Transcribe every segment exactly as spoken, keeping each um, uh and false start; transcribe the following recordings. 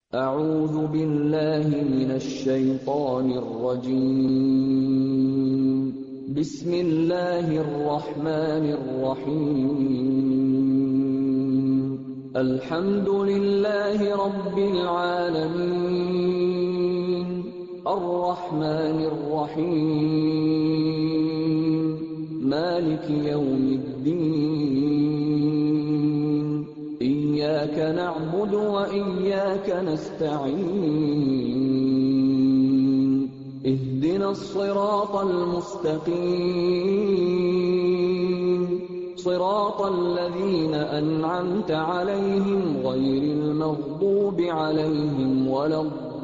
أعوذ بالله من الشيطان الرجيم بسم الله الرحمن الرحيم الحمد لله رب العالمين الرحمن الرحيم مالك يوم الدين إياك نعبد وإياك نستعين اهدنا الصراط المستقيم صراط الذين أنعمت عليهم غير المغضوب عليهم ولا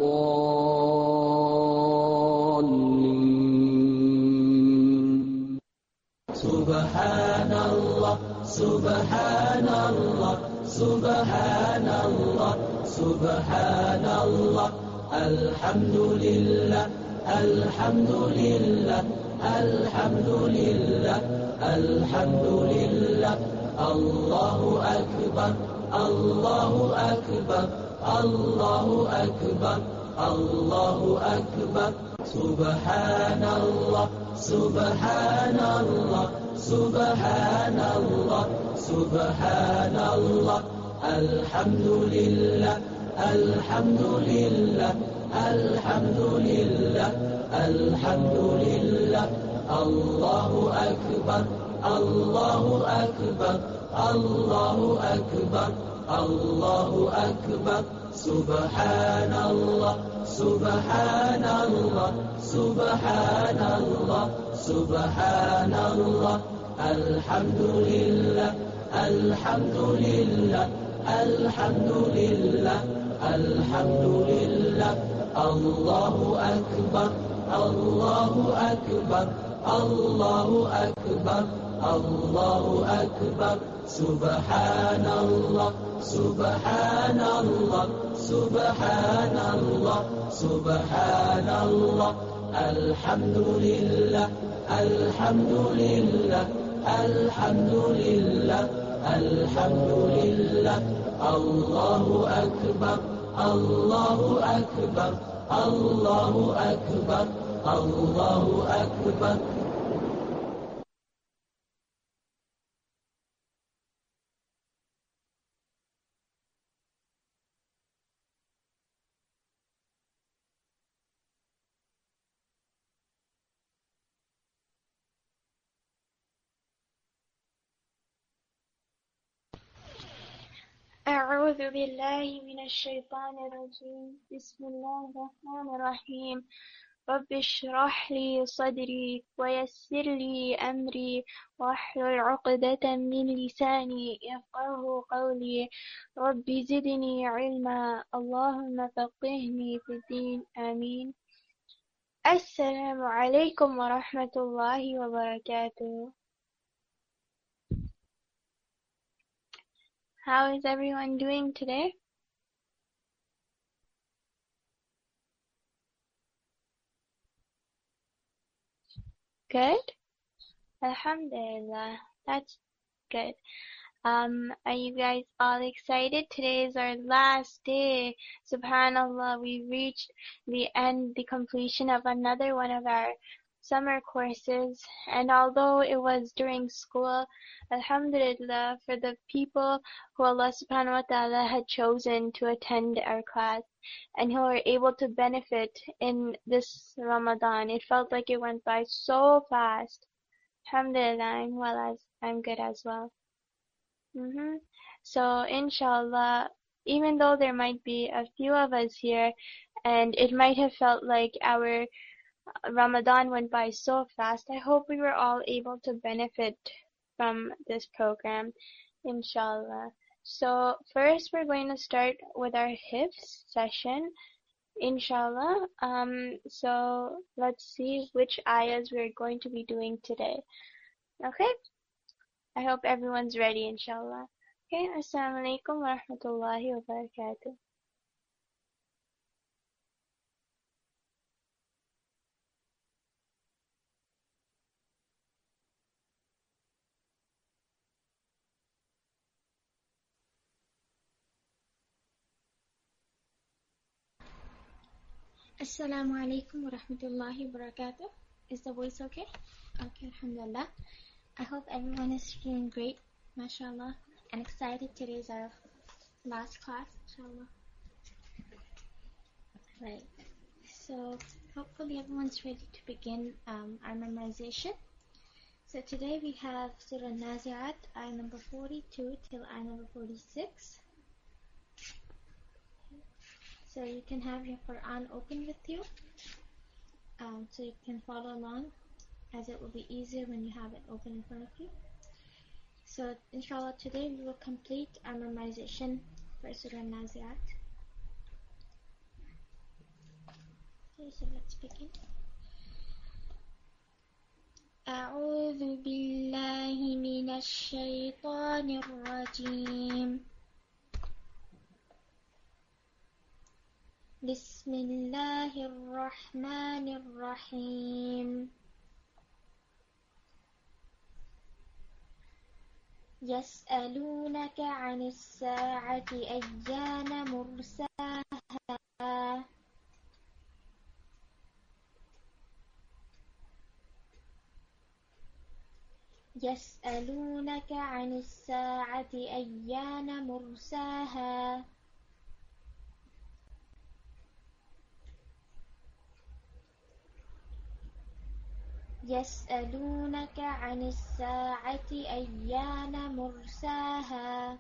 الضالين سبحان الله سبحان الله سبحان الله سبحان الله الحمد لله الحمد لله الحمد لله الحمد لله الله أكبر الله أكبر الله أكبر الله أكبر سبحان الله سبحان الله سبحان الله سبحان الله الحمد لله الحمد لله الحمد لله الحمد لله الله أكبر الله أكبر الله أكبر الله أكبر سبحان الله سبحان الله سبحان الله سبحان الله الحمد لله الحمد لله الحمد لله الحمد لله الله أكبر الله أكبر الله أكبر الله أكبر سبحان الله سبحان الله سبحان الله سبحان الله الحمد لله الحمد لله الحمد لله الحمد لله الله أكبر الله أكبر الله أكبر الله أكبر أعوذ بالله من الشيطان الرجيم بسم الله الرحمن الرحيم رب اشرح لي صدري ويسر لي أمري واحلل عقدة من لساني يفقهوا قولي رب زدني علما اللهم فقهني في الدين آمين. السلام عليكم ورحمة الله وبركاته. How is everyone doing today? Good? Alhamdulillah. That's good. Um, are you guys all excited? Today is our last day. Subhanallah, we reached the end, the completion of another one of our summer courses, and although it was during school, alhamdulillah, for the people who Allah subhanahu wa ta'ala had chosen to attend our class and who were able to benefit in this Ramadan, it felt like it went by so fast. Alhamdulillah, I'm well as I'm good as well. Mm-hmm. So inshallah, even though there might be a few of us here and it might have felt like our Ramadan went by so fast, I hope we were all able to benefit from this program, inshallah. So first we're going to start with our hifz session, inshallah. Um, so let's see which ayahs we're going to be doing today. Okay? I hope everyone's ready, inshallah. Okay, assalamu alaikum wa rahmatullahi wa barakatuh. Assalamu alaikum wa rahmatullahi wa barakatuh. Is the voice okay? Okay, alhamdulillah. I hope everyone is feeling great, mashallah, and excited. Today's our last class, inshallah. Right. So hopefully everyone's ready to begin um, our memorization. So today we have Surah Nazi'at, ayah number forty-two till ayah number forty-six. So you can have your Quran open with you, um, so you can follow along, as it will be easier when you have it open in front of you. So inshallah today we will complete our memorization for Surah Nazi'at. Okay, so let's begin. أعوذ بالله من الشيطان الرجيم. بسم الله الرحمن الرحيم. يسألونك عن الساعة أيان مرساها يسألونك عن الساعة أيان مرساها يسألونك عن الساعة أيان مرساها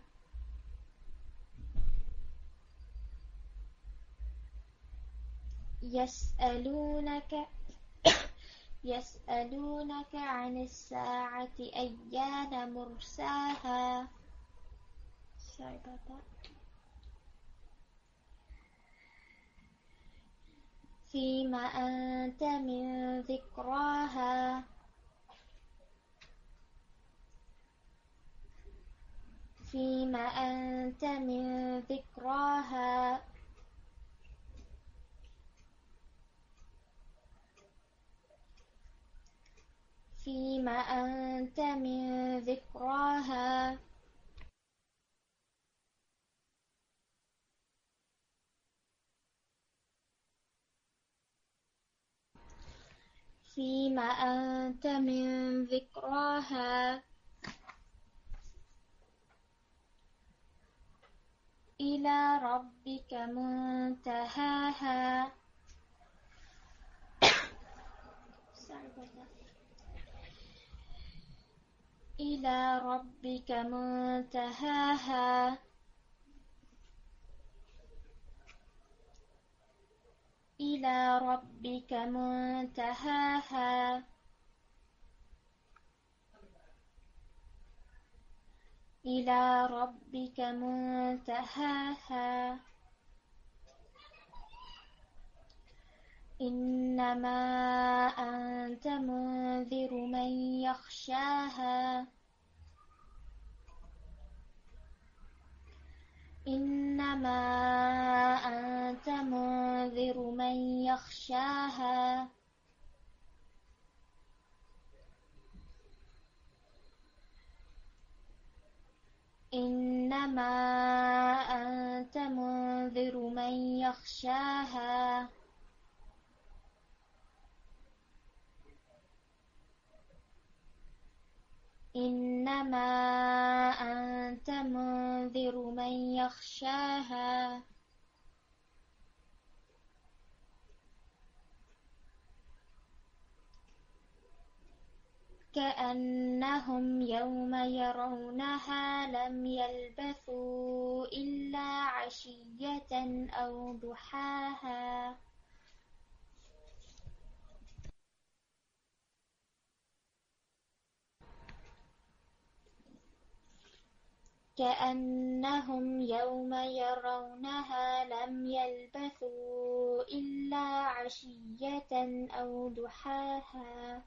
يسألونك يسألونك عن الساعة أيان مرساها. Sorry about that. فيما أنت من ذكراها فيما أنت من ذكراها فيما أنت من ذكراها فيما أنت من ذكراها إلى ربك منتهاها. Sorry about that. إلى ربك منتهاها إلى ربك منتهاها إلى ربك منتهاها. إنما أنت منذر من يخشاها إنما أنت منذر من يخشاها إنما أنت منذر من يخشاها إنما أنت منذر من يخشاها. كأنهم يوم يرونها لم يلبثوا إلا عشية أو ضحاها. كأنهم يوم يرونها لم يلبثوا إلا عشية أو ضحاها.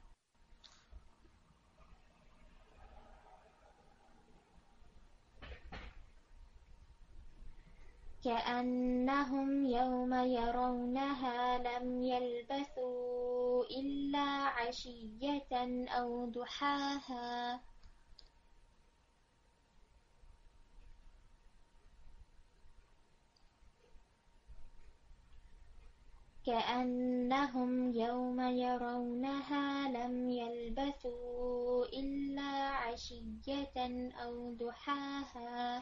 كأنهم يوم يرونها لم يلبثوا إلا عشية أو ضحاها. كأنهم يوم يرونها لم يلبثوا إلا عشية أو ضحاها.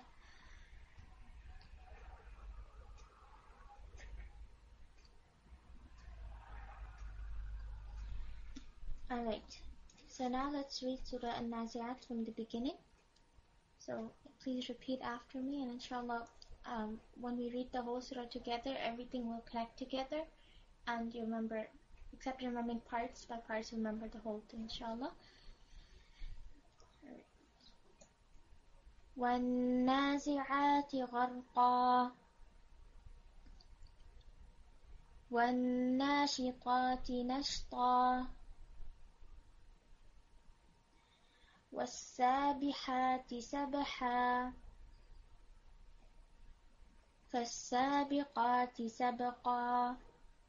Alright, so now let's read Surah An-Nazi'at from the beginning. So please repeat after me, and inshallah, um, when we read the whole surah together, everything will connect together, and you remember, except remembering parts by parts, remember the whole thing, inshallah. وَالنَّازِعَاتِ غَرْقًا وَالنَّاشِطَاتِ نَشْطًا وَالسَّابِحَاتِ سَبْحًا فَالسَّابِقَاتِ سَبْقًا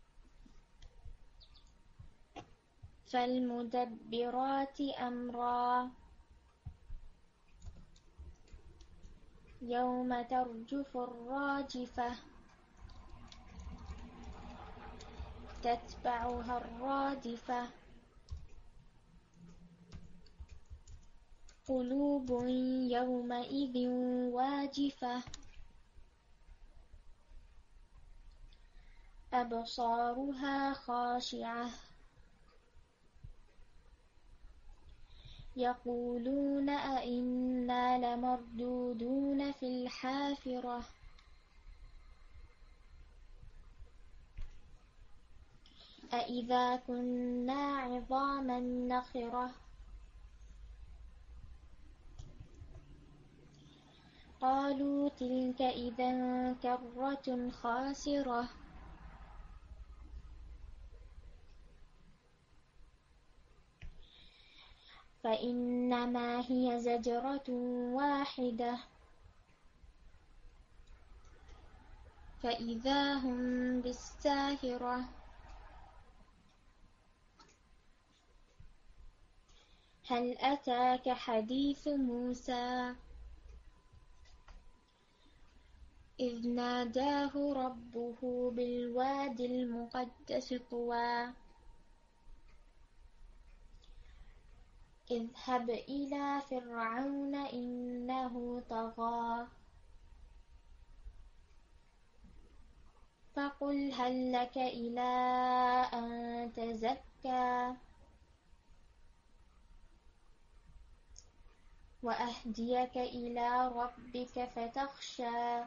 فَالْمُدَبِّرَاتِ أَمْرًا يَوْمَ تَرْجُفُ الرَّاجِفَةُ تَتْبَعُهَا الرَّادِفَةُ قُلُوبٌ يَوْمَئِذٍ وَاجِفَةٌ أَبْصَارُهَا خَاشِعَةٌ يَقُولُونَ أَإِنَّا لَمَرْدُودُونَ فِي الْحَافِرَةِ أَإِذَا كُنَّا عِظَامًا نَخِرَةً قَالُوا تِلْكَ إِذًا كَرَّةٌ خَاسِرَةٌ فَإِنَّمَا هِيَ زَجْرَةٌ وَاحِدَةٌ فَإِذَا هُمْ بِالسَّاهِرَةِ هَلْ أَتَاكَ حَدِيثُ مُوسَى إِذْ نَادَاهُ رَبُّهُ بِالْوَادِ الْمُقَدَّسِ طُوًى اذْهَبْ إِلَى فِرْعَوْنَ إِنَّهُ طَغَى فَقُلْ هَلْ لَكَ إِلَى أَن تَزَكَّى وَأَهْدِيَكَ إِلَى رَبِّكَ فَتَخْشَى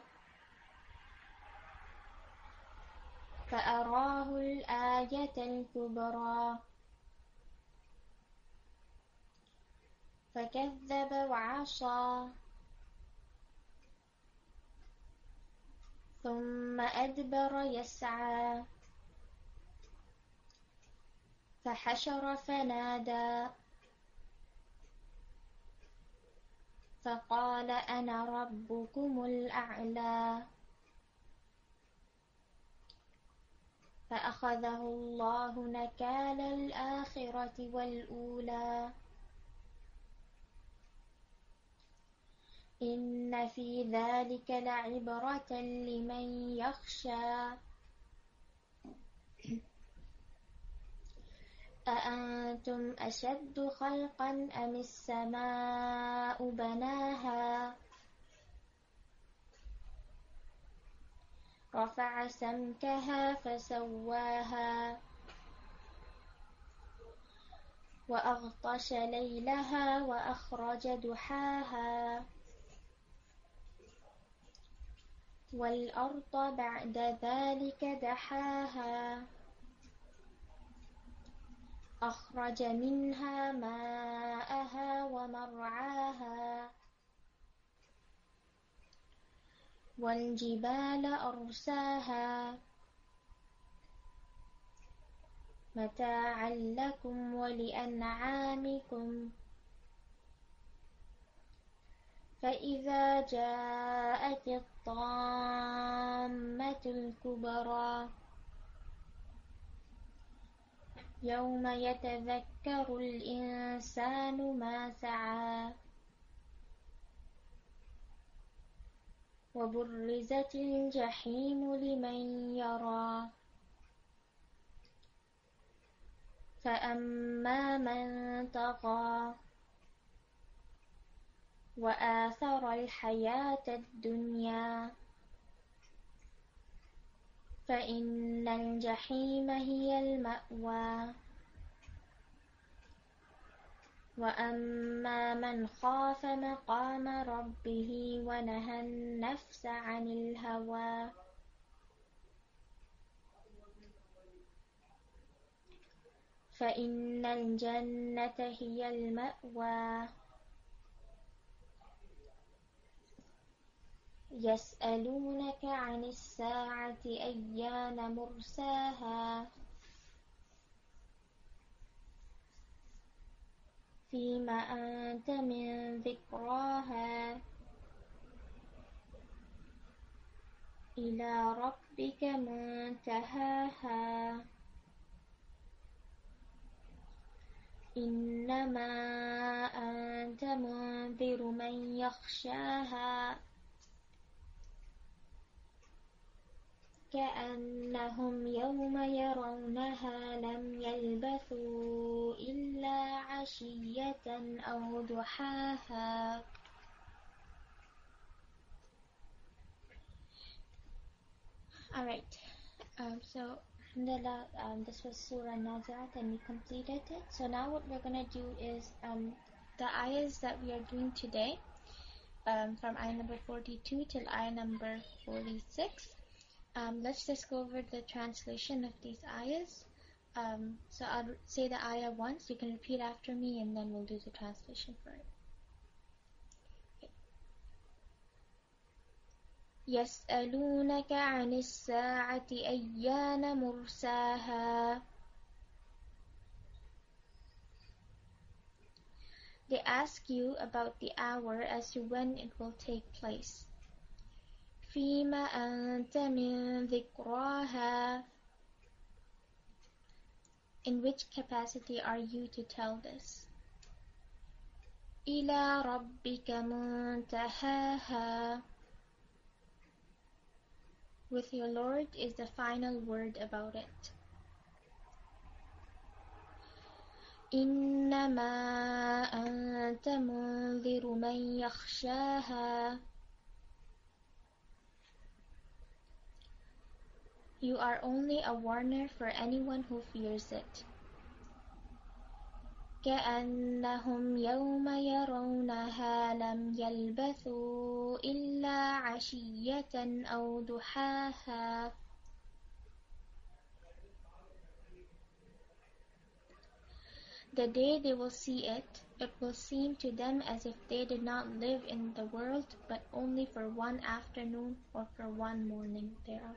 فَأَرَاهُ الْآيَةَ الْكُبْرَى فَكَذَّبَ وَعَصَى ثُمَّ أَدْبَرَ يَسْعَى فَحَشَرَ فَنَادَى فَقَالَ أَنَا رَبُّكُمُ الْأَعْلَى فَأَخَذَهُ اللَّهُ نَكَالَ الْآخِرَةِ وَالْأُولَى إِنَّ فِي ذَلِكَ لَعِبْرَةً لِمَنْ يَخْشَى أَأَنْتُمْ أَشَدُّ خَلْقًا أَمِ السَّمَاءُ بَنَاهَا رَفَعَ سَمْكَهَا فَسَوَّاهَا وَأَغْطَشَ لَيْلَهَا وَأَخْرَجَ ضُحَاهَا وَالْأَرْضَ بَعْدَ ذَلِكَ دَحَاهَا أَخْرَجَ مِنْهَا مَاءَهَا وَمَرْعَاهَا وَالْجِبَالَ أَرْسَاهَا مَتَاعًا لَكُمْ وَلِأَنْعَامِكُمْ فَإِذَا جَاءَتِ الطَّامَّةُ الْكُبْرَى يَوْمَ يَتَذَكَّرُ الْإِنْسَانُ مَا سَعَى وَبُرِّزَتِ الْجَحِيمُ لِمَنْ يَرَى فأما من طغى وآثر الحياة الدنيا فإن الجحيم هي المأوى وأما من خاف مقام ربه ونهى النفس عن الهوى فإن الجنة هي المأوى يسألونك عن الساعة أيان مرساها فيما أنت من ذكراها إلى ربك منتهاها إنما أنت منذر من يخشاها كأنهم يوم يرونها لم يلبثوا إلا عشية أو ضحاها. Alright, um, so alhamdulillah, um, this was Surah Nazi'at and we completed it. So now what we're going to do is um, the ayahs that we are doing today, um, from ayah number forty-two till ayah number forty-six. Um, let's just go over the translation of these ayahs. Um, so I'll say the ayah once, you can repeat after me, and then we'll do the translation for it. يسألونك عن الساعة أيان مرساها. They ask you about the hour as to when it will take place. فيما أنت من ذكراها. In which capacity are you to tell this? إلى ربك منتهاها. With your Lord is the final word about it. إنما أنت منذر من يخشاها. You are only a warner for anyone who fears it. كأنهم يوم يرونها لم يلبثوا إلا عشية أو ضحاها. The day they will see it, it will seem to them as if they did not live in the world, but only for one afternoon or for one morning thereof.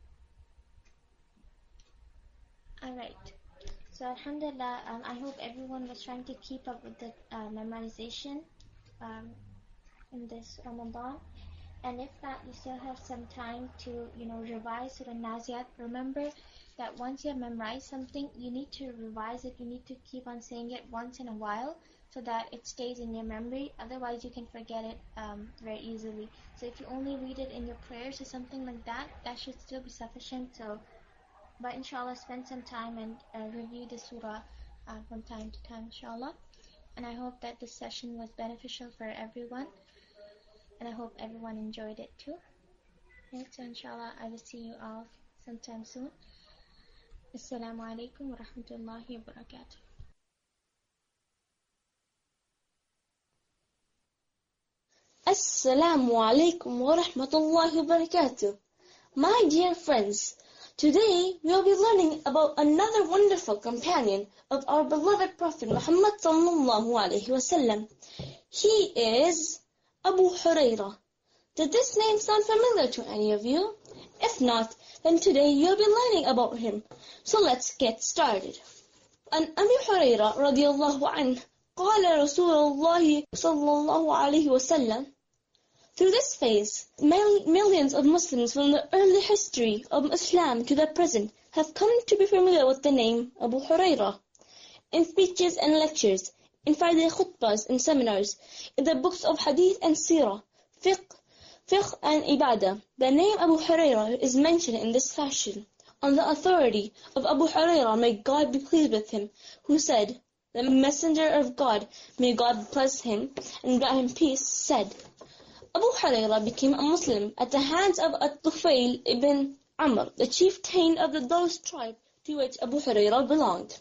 Alright, so alhamdulillah, um, I hope everyone was trying to keep up with the uh, memorization um, in this Ramadan. And if not, you still have some time to, you know, revise Surah Nazi'at. Remember that once you have memorized something, you need to revise it. You need to keep on saying it once in a while so that it stays in your memory. Otherwise, you can forget it um, very easily. So if you only read it in your prayers or something like that, that should still be sufficient. So, but inshallah, spend some time and uh, review the surah uh, from time to time, inshallah. And I hope that this session was beneficial for everyone. And I hope everyone enjoyed it too. Right, so inshallah, I will see you all sometime soon. Assalamu alaikum wa rahmatullahi wa barakatuh. Assalamu alaikum wa rahmatullahi wa barakatuh. My dear friends, today we will be learning about another wonderful companion of our beloved Prophet Muhammad sallallahu alaihi wasallam. He is Abu Hurairah. Did this name sound familiar to any of you? If not, then today you'll be learning about him. So let's get started. An Abu Hurairah radiyallahu anhu, قال رسول الله صلى الله عليه وسلم. Through this phase, millions of Muslims from the early history of Islam to the present have come to be familiar with the name Abu Hurairah. In speeches and lectures, in Friday khutbahs and seminars, in the books of Hadith and Seerah, fiqh, fiqh and Ibadah, the name Abu Hurairah is mentioned in this fashion. on the authority of Abu Hurairah, may God be pleased with him, who said, the Messenger of God, may God bless him and grant him peace, said, Abu Hurairah became a Muslim at the hands of At-Tufail ibn Amr, the chieftain of the Daws tribe to which Abu Hurairah belonged.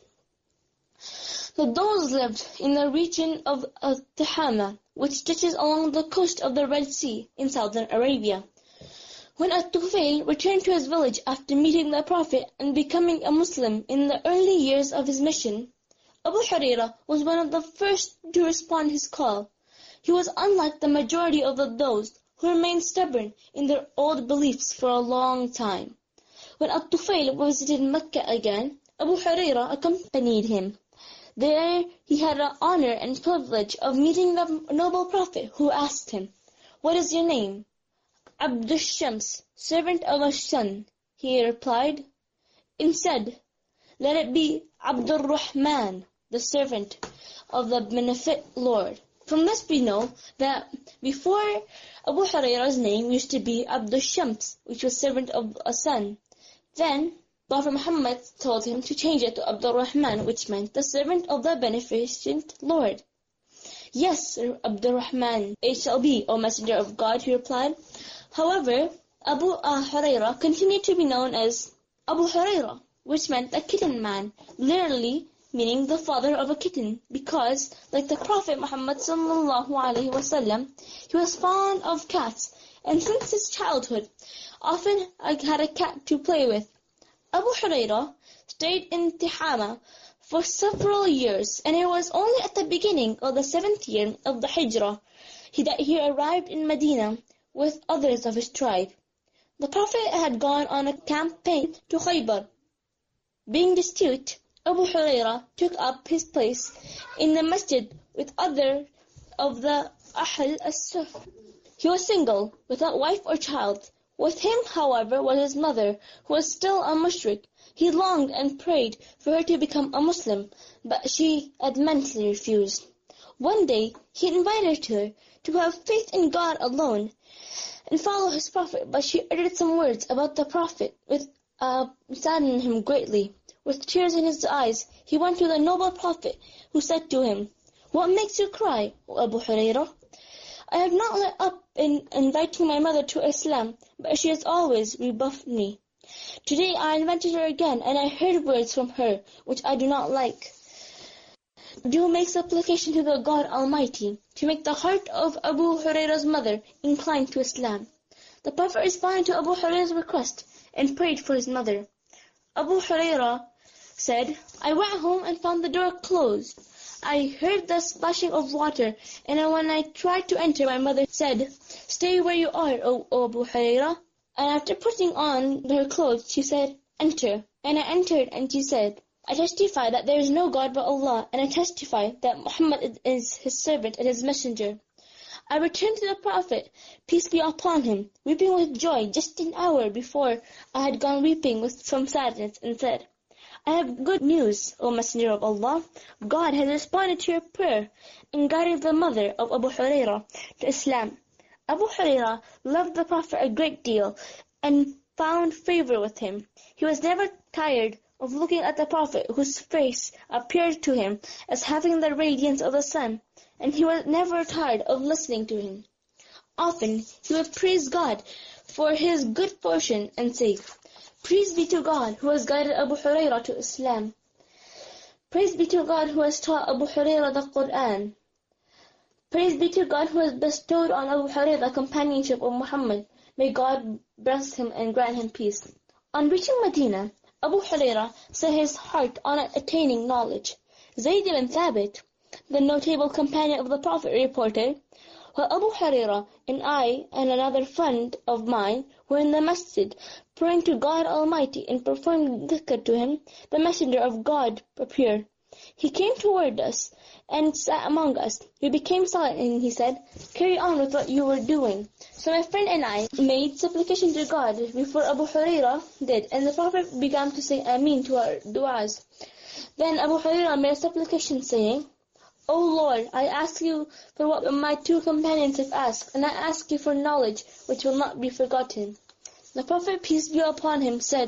The Daws lived in the region of Tihama, which stretches along the coast of the Red Sea in southern Arabia. When At-Tufail returned to his village after meeting the Prophet and becoming a Muslim in the early years of his mission, Abu Hurairah was one of the first to respond to his call. He was unlike the majority of the those who remained stubborn in their old beliefs for a long time. When At-Tufail visited Mecca again, Abu Hurairah accompanied him. There he had the honor and privilege of meeting the noble Prophet, who asked him, What is your name? Abdul Shams, servant of a sun, he replied. Instead, let it be Abdul Rahman, the servant of the beneficent Lord. From this we know that before Abu Hurairah's name used to be Abdul Shams, which was servant of a sun. Then Prophet Muhammad told him to change it to Abdul Rahman, which meant the servant of the beneficent Lord. Yes, Abdul Rahman, it shall be, O Messenger of God, he replied. However, Abu uh, Hurairah continued to be known as Abu Hurairah, which meant a kitten man, literally meaning the father of a kitten, because, like the Prophet Muhammad sallallahu alaihi wasallam, he was fond of cats, and since his childhood, often had a cat to play with. Abu Hurairah stayed in Tihama for several years, and it was only at the beginning of the seventh year of the Hijrah that he arrived in Medina with others of his tribe. The Prophet had gone on a campaign to Khaybar. Being destitute, Abu Hurairah took up his place in the masjid with other of the Ahl as-Suff. He was single, without wife or child. With him, however, was his mother, who was still a mushrik. He longed and prayed for her to become a Muslim, but she adamantly refused. One day, he invited her to have faith in God alone and follow his Prophet, but she uttered some words about the Prophet which uh, saddened him greatly. With tears in his eyes, he went to the noble Prophet, who said to him, What makes you cry, O Abu Hurairah? I have not let up in inviting my mother to Islam, but she has always rebuffed me. Today I invited her again, and I heard words from her which I do not like. Do make supplication to the God Almighty to make the heart of Abu Hurairah's mother incline to Islam. The Prophet responded to Abu Hurairah's request and prayed for his mother. Abu Hurairah said, I went home and found the door closed. I heard the splashing of water, and when I tried to enter, my mother said, Stay where you are, O, o Abu Hurairah. And after putting on her clothes, she said, Enter. And I entered, and she said, I testify that there is no God but Allah, and I testify that Muhammad is his servant and his messenger. I returned to the Prophet, peace be upon him, weeping with joy just an hour before I had gone weeping with some sadness, and said, I have good news, O Messenger of Allah. God has responded to your prayer and guided the mother of Abu Hurairah to Islam. Abu Hurairah loved the Prophet a great deal and found favor with him. He was never tired of looking at the Prophet, whose face appeared to him as having the radiance of the sun, and he was never tired of listening to him. Often he would praise God for his good fortune and say, Praise be to God who has guided Abu Hurairah to Islam. Praise be to God who has taught Abu Hurairah the Quran. Praise be to God who has bestowed on Abu Hurairah the companionship of Muhammad. May God bless him and grant him peace. On reaching Medina, Abu Hurairah set his heart on attaining knowledge. Zayd ibn Thabit, the notable companion of the Prophet, reported, While Abu Hurairah and I and another friend of mine were in the masjid, praying to God Almighty and performing dhikr to him, the Messenger of God appeared. He came toward us and sat among us. We became silent, and he said, Carry on with what you were doing. So my friend and I made supplication to God before Abu Hurairah did, and the Prophet began to say Ameen to our du'as. Then Abu Hurairah made a supplication, saying, O Lord, I ask you for what my two companions have asked, and I ask you for knowledge which will not be forgotten. The Prophet, peace be upon him, said,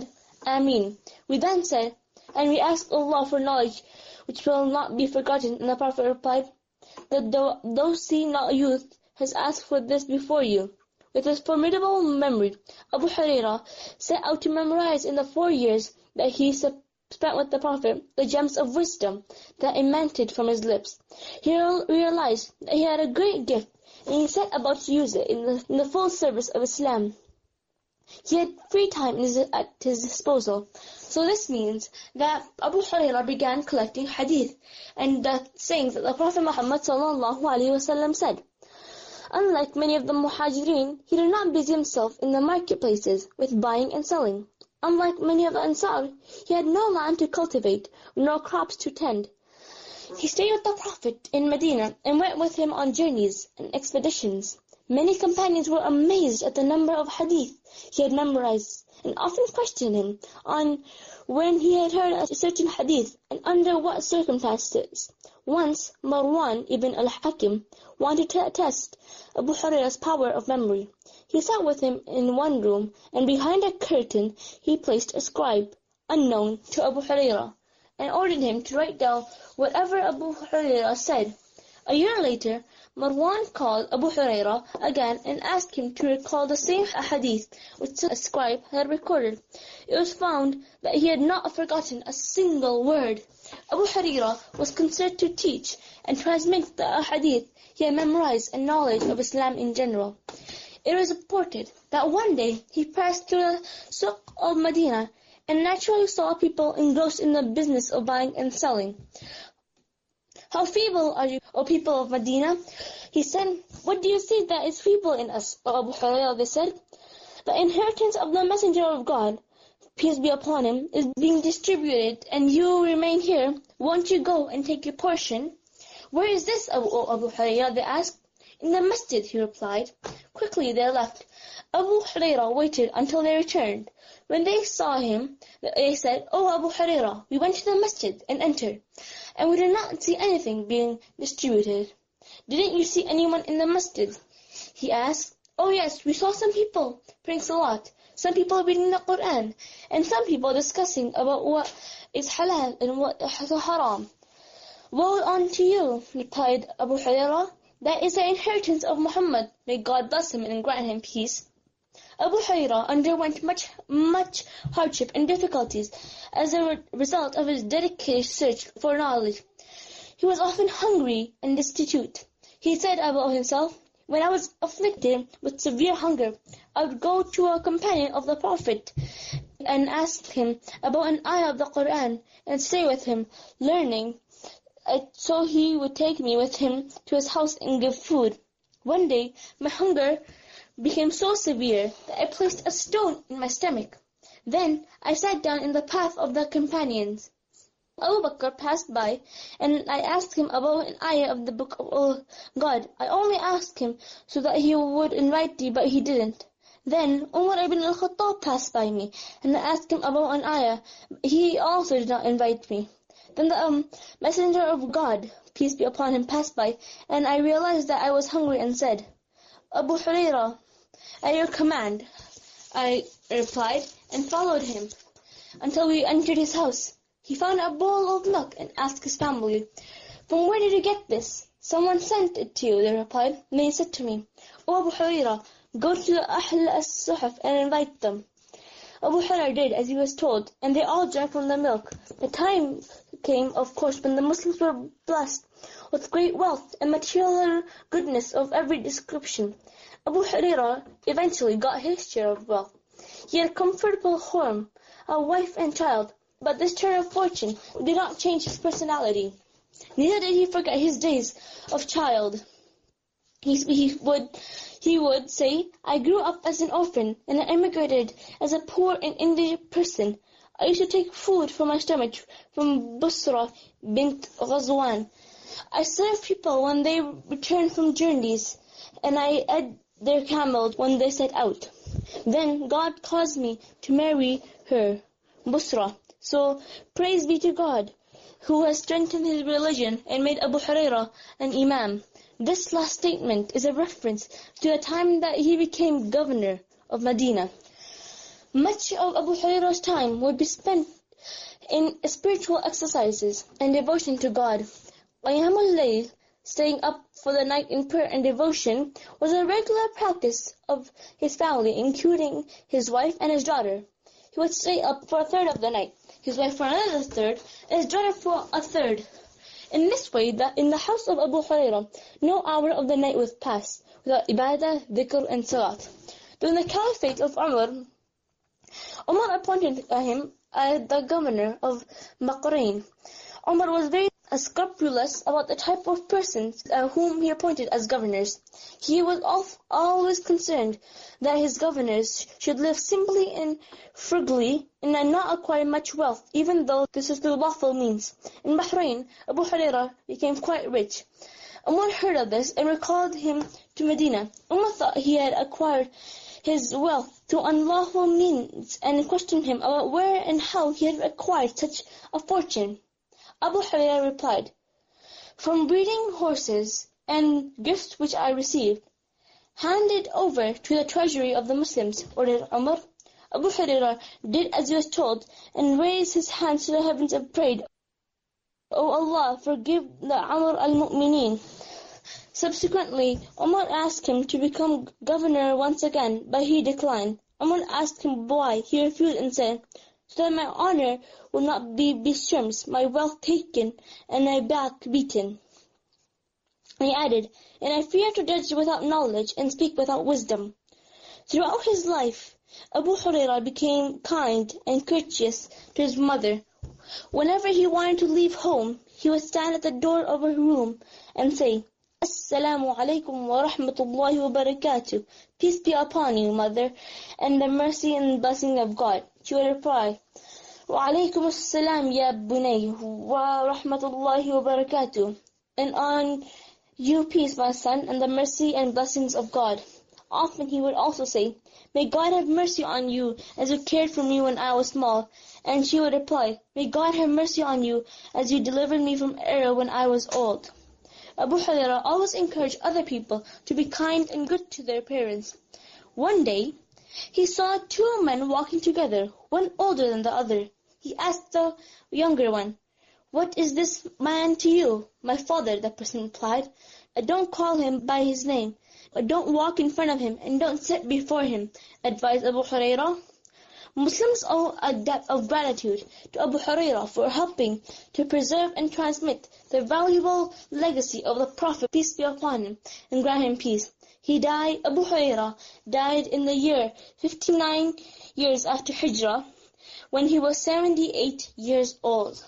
Ameen. We then said, and we ask Allah for knowledge which will not be forgotten. And the Prophet replied, that those see not youth has asked for this before you. With his formidable memory, Abu Hurairah set out to memorize in the four years that he spent with the Prophet the gems of wisdom that emanated from his lips. He realized that he had a great gift, and he set about to use it in the, in the full service of Islam. He had free time at his disposal. So this means that Abu Hurairah began collecting hadith and the sayings that the Prophet Muhammad sallallahu alaihi wasallam said. Unlike many of the muhajirin, he did not busy himself in the marketplaces with buying and selling. Unlike many of the Ansar, he had no land to cultivate, nor crops to tend. He stayed with the Prophet in Medina and went with him on journeys and expeditions. Many companions were amazed at the number of hadith he had memorized and often questioned him on when he had heard a certain hadith and under what circumstances. Once, Marwan ibn al-Hakim wanted to test Abu Hurairah's power of memory. He sat with him in one room, and behind a curtain he placed a scribe, unknown to Abu Hurairah, and ordered him to write down whatever Abu Hurairah said. A year later, Marwan called Abu Hurairah again and asked him to recall the same hadith which the scribe had recorded. It was found that he had not forgotten a single word. Abu Hurairah was considered to teach and transmit the hadith he had memorized and knowledge of Islam in general. It was reported that one day he passed through the Suq of Medina and naturally saw people engrossed in the business of buying and selling. How feeble are you, O people of Medina? He said, what do you see that is feeble in us, O Abu Hurairah? They said, the inheritance of the Messenger of God, peace be upon him, is being distributed, and you remain here. Won't you go and take your portion? Where is this, O Abu Hurairah? They asked. In the masjid, he replied. Quickly they left. Abu Hurairah waited until they returned. When they saw him, they said, O Abu Hurairah, we went to the masjid and entered, and we did not see anything being distributed. Didn't you see anyone in the masjid? He asked. Oh yes, we saw some people praying salat, some people reading the Quran, and some people discussing about what is halal and what is haram. Woe unto you, replied Abu Hurairah. That is the inheritance of Muhammad. May God bless him and grant him peace. Abu Hurairah underwent much, much hardship and difficulties as a result of his dedicated search for knowledge. He was often hungry and destitute. He said about himself, when I was afflicted with severe hunger, I would go to a companion of the Prophet and ask him about an ayah of the Quran and stay with him, learning. So he would take me with him to his house and give food. One day, my hunger became so severe that I placed a stone in my stomach. Then I sat down in the path of the companions. Abu Bakr passed by, and I asked him about an ayah of the book of God. I only asked him so that he would invite me, but he didn't. Then Umar ibn al-Khattab passed by me, and I asked him about an ayah. He also did not invite me. Then the um, messenger of God, peace be upon him, passed by, and I realized that I was hungry and said, Abu Hurairah, at your command, I replied, and followed him until we entered his house. He found a bowl of milk and asked his family, from where did you get this? Someone sent it to you, they replied. And they said to me, O Abu Hurairah, go to the Ahl as-Suhuf and invite them. Abu Hurairah did as he was told, and they all drank from the milk. The time came, of course, when the Muslims were blessed with great wealth and material goodness of every description. Abu Hurairah eventually got his share of wealth. He had a comfortable home, a wife and child, but this turn of fortune did not change his personality. Neither did he forget his days of child. He, he would he would say, I grew up as an orphan and I emigrated as a poor and indigent person. I used to take food from my stomach from Busra bint Ghazwan. I served people when they returned from journeys, and I ate their camels when they set out. Then God caused me to marry her, Busra. So praise be to God, who has strengthened his religion and made Abu Hurairah an imam. This last statement is a reference to the time that he became governor of Medina. Much of Abu Hurairah's time would be spent in spiritual exercises and devotion to God. Qiyamul Layl, staying up for the night in prayer and devotion, was a regular practice of his family, including his wife and his daughter. He would stay up for a third of the night, his wife for another third, and his daughter for a third. In this way, that in the house of Abu Hurairah, no hour of the night would pass without ibadah, dhikr, and salat. During the caliphate of Umar, Umar appointed him as the governor of Bahrain. Umar was very scrupulous about the type of persons uh, whom he appointed as governors. He was al- always concerned that his governors should live simply and frugally and not acquire much wealth, even though this is through lawful means. In Bahrain, Abu Hurairah became quite rich. Umar heard of this and recalled him to Medina. Umar thought he had acquired his wealth through unlawful means and questioned him about where and how he had acquired such a fortune. Abu Hurairah replied, "From breeding horses and gifts which I received, handed over to the treasury of the Muslims," ordered Umar. Abu Hurairah did as he was told and raised his hands to the heavens and prayed, "O Allah, forgive the Amr al-Mu'mineen." Subsequently, Umar asked him to become governor once again, but he declined. Umar asked him why. He refused and said, "So that my honor will not be besmirched, my wealth taken, and my back beaten." And he added, "And I fear to judge without knowledge and speak without wisdom." Throughout his life, Abu Hurairah became kind and courteous to his mother. Whenever he wanted to leave home, he would stand at the door of her room and say, "Assalamu alaikum wa rahmatullahi wa barakatuh. Peace be upon you, mother, and the mercy and blessing of God." She would reply, "Wa alaikum assalam ya bunay wa rahmatullahi wa barakatuh." And on you peace, my son, and the mercy and blessings of God. Often he would also say, "May God have mercy on you as you cared for me when I was small." And she would reply, "May God have mercy on you as you delivered me from error when I was old." Abu Hurairah always encouraged other people to be kind and good to their parents. One day, he saw two men walking together, one older than the other. He asked the younger one, "What is this man to you?" "My father," the person replied. "Don't call him by his name. Don't walk in front of him, and don't sit before him," advised Abu Hurairah. Muslims owe a debt of gratitude to Abu Hurairah for helping to preserve and transmit the valuable legacy of the Prophet, peace be upon him, and grant him peace. He died, Abu Hurairah died in the year fifty-nine years after Hijrah, when he was seventy-eight years old.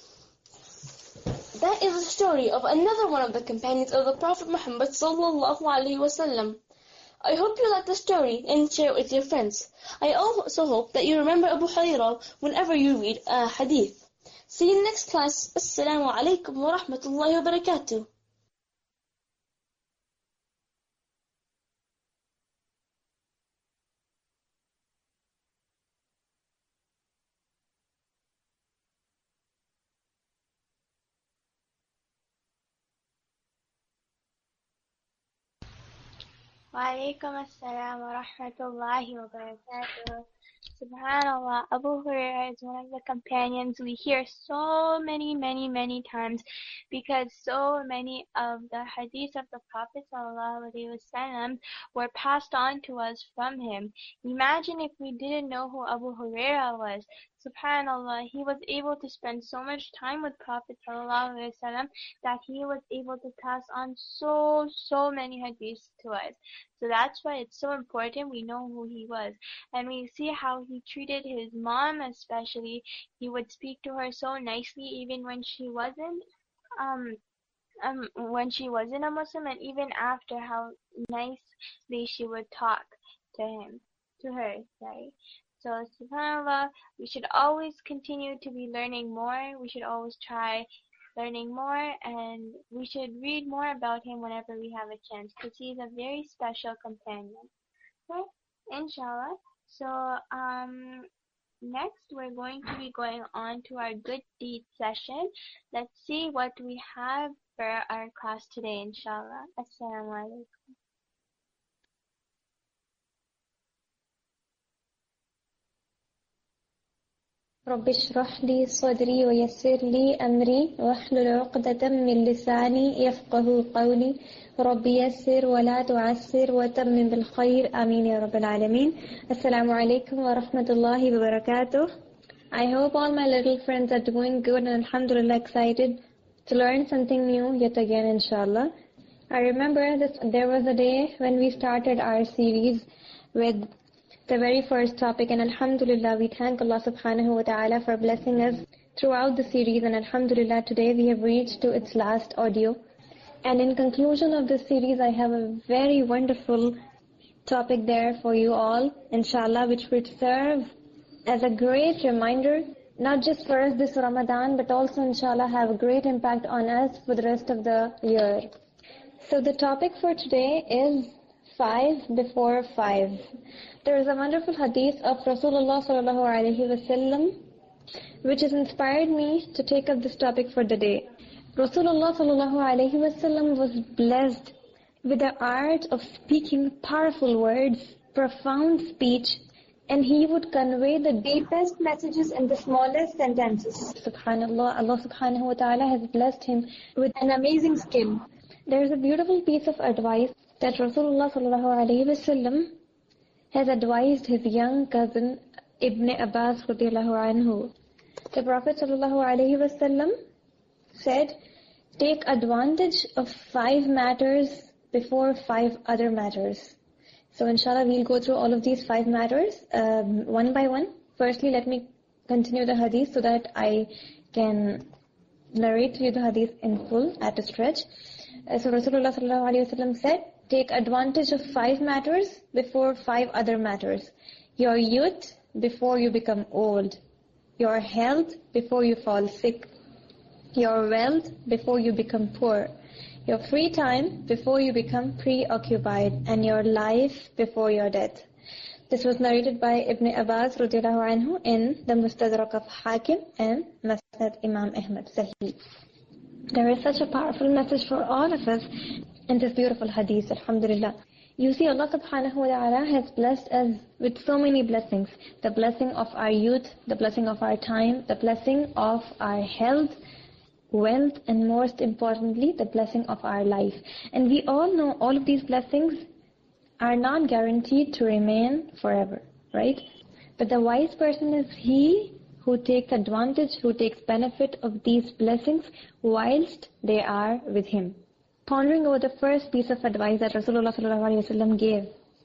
That is the story of another one of the companions of the Prophet Muhammad sallallahu alaihi wasallam. I hope you like the story and share it with your friends. I also hope that you remember Abu Hurairah whenever you read a hadith. See you next class. Assalamu alaikum wa rahmatullahi wa barakatuh. Wa alaikum assalam wa rahmatullahi wa barakatuh. Subhanallah, Abu Hurairah is one of the companions we hear so many, many, many times because so many of the hadiths of the Prophet ﷺ were passed on to us from him. Imagine if we didn't know who Abu Hurairah was. Subhanallah, he was able to spend so much time with Prophet ﷺ that he was able to pass on so, so many hadiths to us. So that's why it's so important we know who he was. And we see how he treated his mom especially. He would speak to her so nicely even when she wasn't um um when she wasn't a Muslim, and even after, how nicely she would talk to him to her, sorry. So subhanallah, we should always continue to be learning more. We should always try learning more, and we should read more about him whenever we have a chance, because he's a very special companion. Okay, inshallah. So um next we're going to be going on to our good deed session. Let's see what we have for our class today, inshallah. Assalamu alaikum. رب اشرح لي صدري ويسر لي أمري واحلل عقدة من لساني يفقه قولي رب يسر ولا تعسر وتمم بالخير آمين يا رب العالمين. Assalamu alaikum wa rahmatullahi wa barakatuh. I hope all my little friends are doing good and alhamdulillah excited to learn something new yet again inshallah. I remember this, there was a day when we started our series with the very first topic, and alhamdulillah we thank Allah subhanahu wa ta'ala for blessing us throughout the series, and alhamdulillah today we have reached to its last audio. And in conclusion of this series I have a very wonderful topic there for you all inshallah, which would serve as a great reminder not just for us this Ramadan but also inshallah have a great impact on us for the rest of the year. So the topic for today is five before five. There is a wonderful hadith of Rasulullah sallallahu alaihi wasallam which has inspired me to take up this topic for the day. Rasulullah sallallahu alaihi wasallam was blessed with the art of speaking powerful words, profound speech, and he would convey the deepest messages in the smallest sentences. Subhanallah, Allah subhanahu wa ta'ala has blessed him with an amazing skill. There is a beautiful piece of advice that Rasulullah sallallahu alaihi wasallam has advised his young cousin Ibn Abbas radiyallahu anhu. The Prophet sallallahu alaihi wasallam said, take advantage of five matters before five other matters. So inshallah we'll go through all of these five matters um, one by one. Firstly, let me continue the hadith so that I can narrate to you the hadith in full at a stretch. Uh, so Rasulullah sallallahu alaihi wasallam said, take advantage of five matters before five other matters. Your youth before you become old. Your health before you fall sick. Your wealth before you become poor. Your free time before you become preoccupied. And your life before your death. This was narrated by Ibn Abbas radiyallahu anhu in the Mustadrak of Hakim and Musnad Imam Ahmad Sahih. There is such a powerful message for all of us in this beautiful hadith, alhamdulillah. You see, Allah subhanahu wa ta'ala has blessed us with so many blessings. The blessing of our youth, the blessing of our time, the blessing of our health, wealth, and most importantly, the blessing of our life. And we all know all of these blessings are not guaranteed to remain forever, right? But the wise person is he who takes advantage, who takes benefit of these blessings whilst they are with him. Pondering over the first piece of advice that Rasulullah sallallahu alaihi wasallam gave,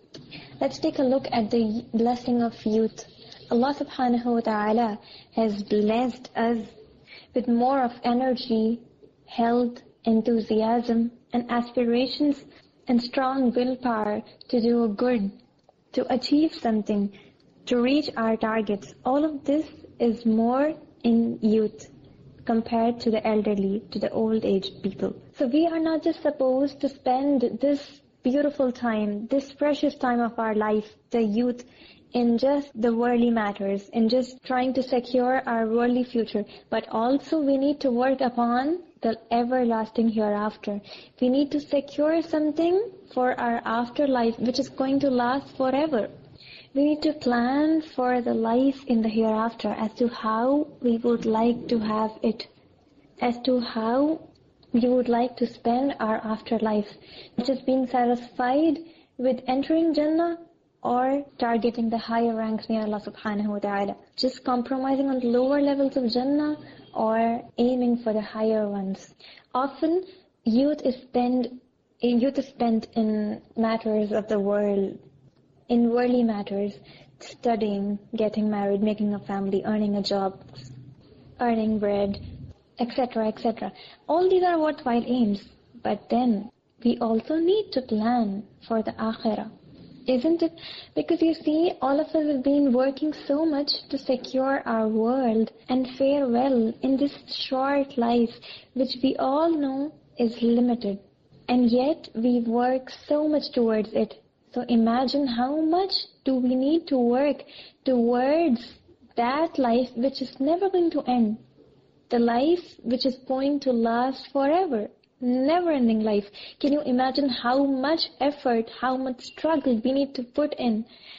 let's take a look at the blessing of youth. Allah subhanahu wa ta'ala has blessed us with more of energy, health, enthusiasm, and aspirations, and strong willpower to do good, to achieve something, to reach our targets. All of this is more in youth compared to the elderly, to the old age people. So we are not just supposed to spend this beautiful time, this precious time of our life, the youth, in just the worldly matters, in just trying to secure our worldly future, but also we need to work upon the everlasting hereafter. We need to secure something for our afterlife which is going to last forever. We need to plan for the life in the hereafter as to how we would like to have it, as to how we would like to spend our afterlife, which is being satisfied with entering Jannah or targeting the higher ranks near Allah subhanahu wa ta'ala. Just compromising on the lower levels of Jannah or aiming for the higher ones. Often youth is spent in youth is spent in matters of the world, in worldly matters, studying, getting married, making a family, earning a job, earning bread, et cetera, et cetera. All these are worthwhile aims, but then we also need to plan for the akhirah. Isn't it? Because you see, all of us have been working so much to secure our world and fare well in this short life, which we all know is limited. And yet, we work so much towards it. So imagine how much do we need to work towards that life which is never going to end. The life which is going to last forever. Never-ending life. Can you imagine how much effort, how much struggle we need to put in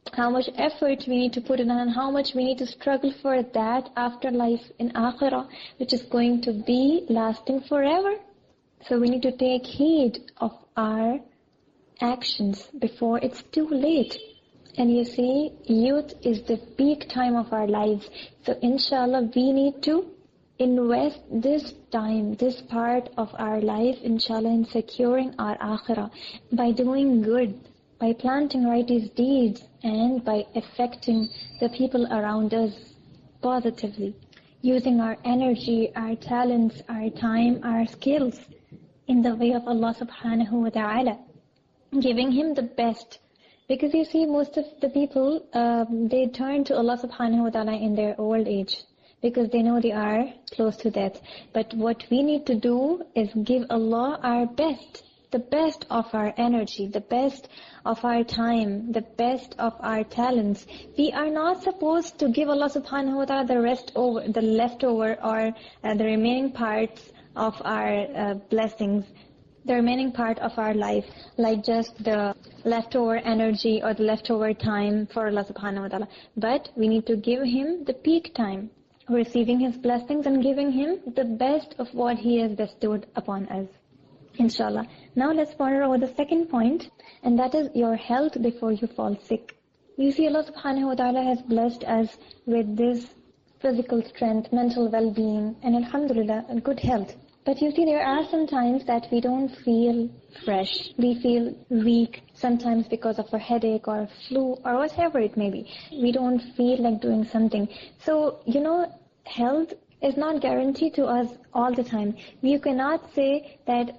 how much effort we need to put in, and how much we need to struggle for that afterlife in Akhirah, which is going to be lasting forever. So we need to take heed of our actions before it's too late. And you see, youth is the peak time of our lives. So inshallah, we need to invest this time, this part of our life, inshallah, in securing our akhirah by doing good, by planting righteous deeds, and by affecting the people around us positively, using our energy, our talents, our time, our skills in the way of Allah subhanahu wa ta'ala, giving Him the best. Because you see, most of the people, um, they turn to Allah subhanahu wa ta'ala in their old age, because they know they are close to death. But what we need to do is give Allah our best, the best of our energy, the best of our time, the best of our talents. We are not supposed to give Allah subhanahu wa ta'ala the rest over, the leftover or uh, the remaining parts of our uh, blessings, the remaining part of our life, like just the leftover energy or the leftover time for Allah subhanahu wa ta'ala. But we need to give Him the peak time, receiving His blessings and giving Him the best of what He has bestowed upon us, inshallah. Now let's ponder over the second point, and that is your health before you fall sick. You see, Allah subhanahu wa ta'ala has blessed us with this physical strength, mental well-being, and alhamdulillah, good health. But you see, there are some times that we don't feel fresh. We feel weak, sometimes because of a headache or a flu or whatever it may be. We don't feel like doing something. So, you know, health is not guaranteed to us all the time. You cannot say that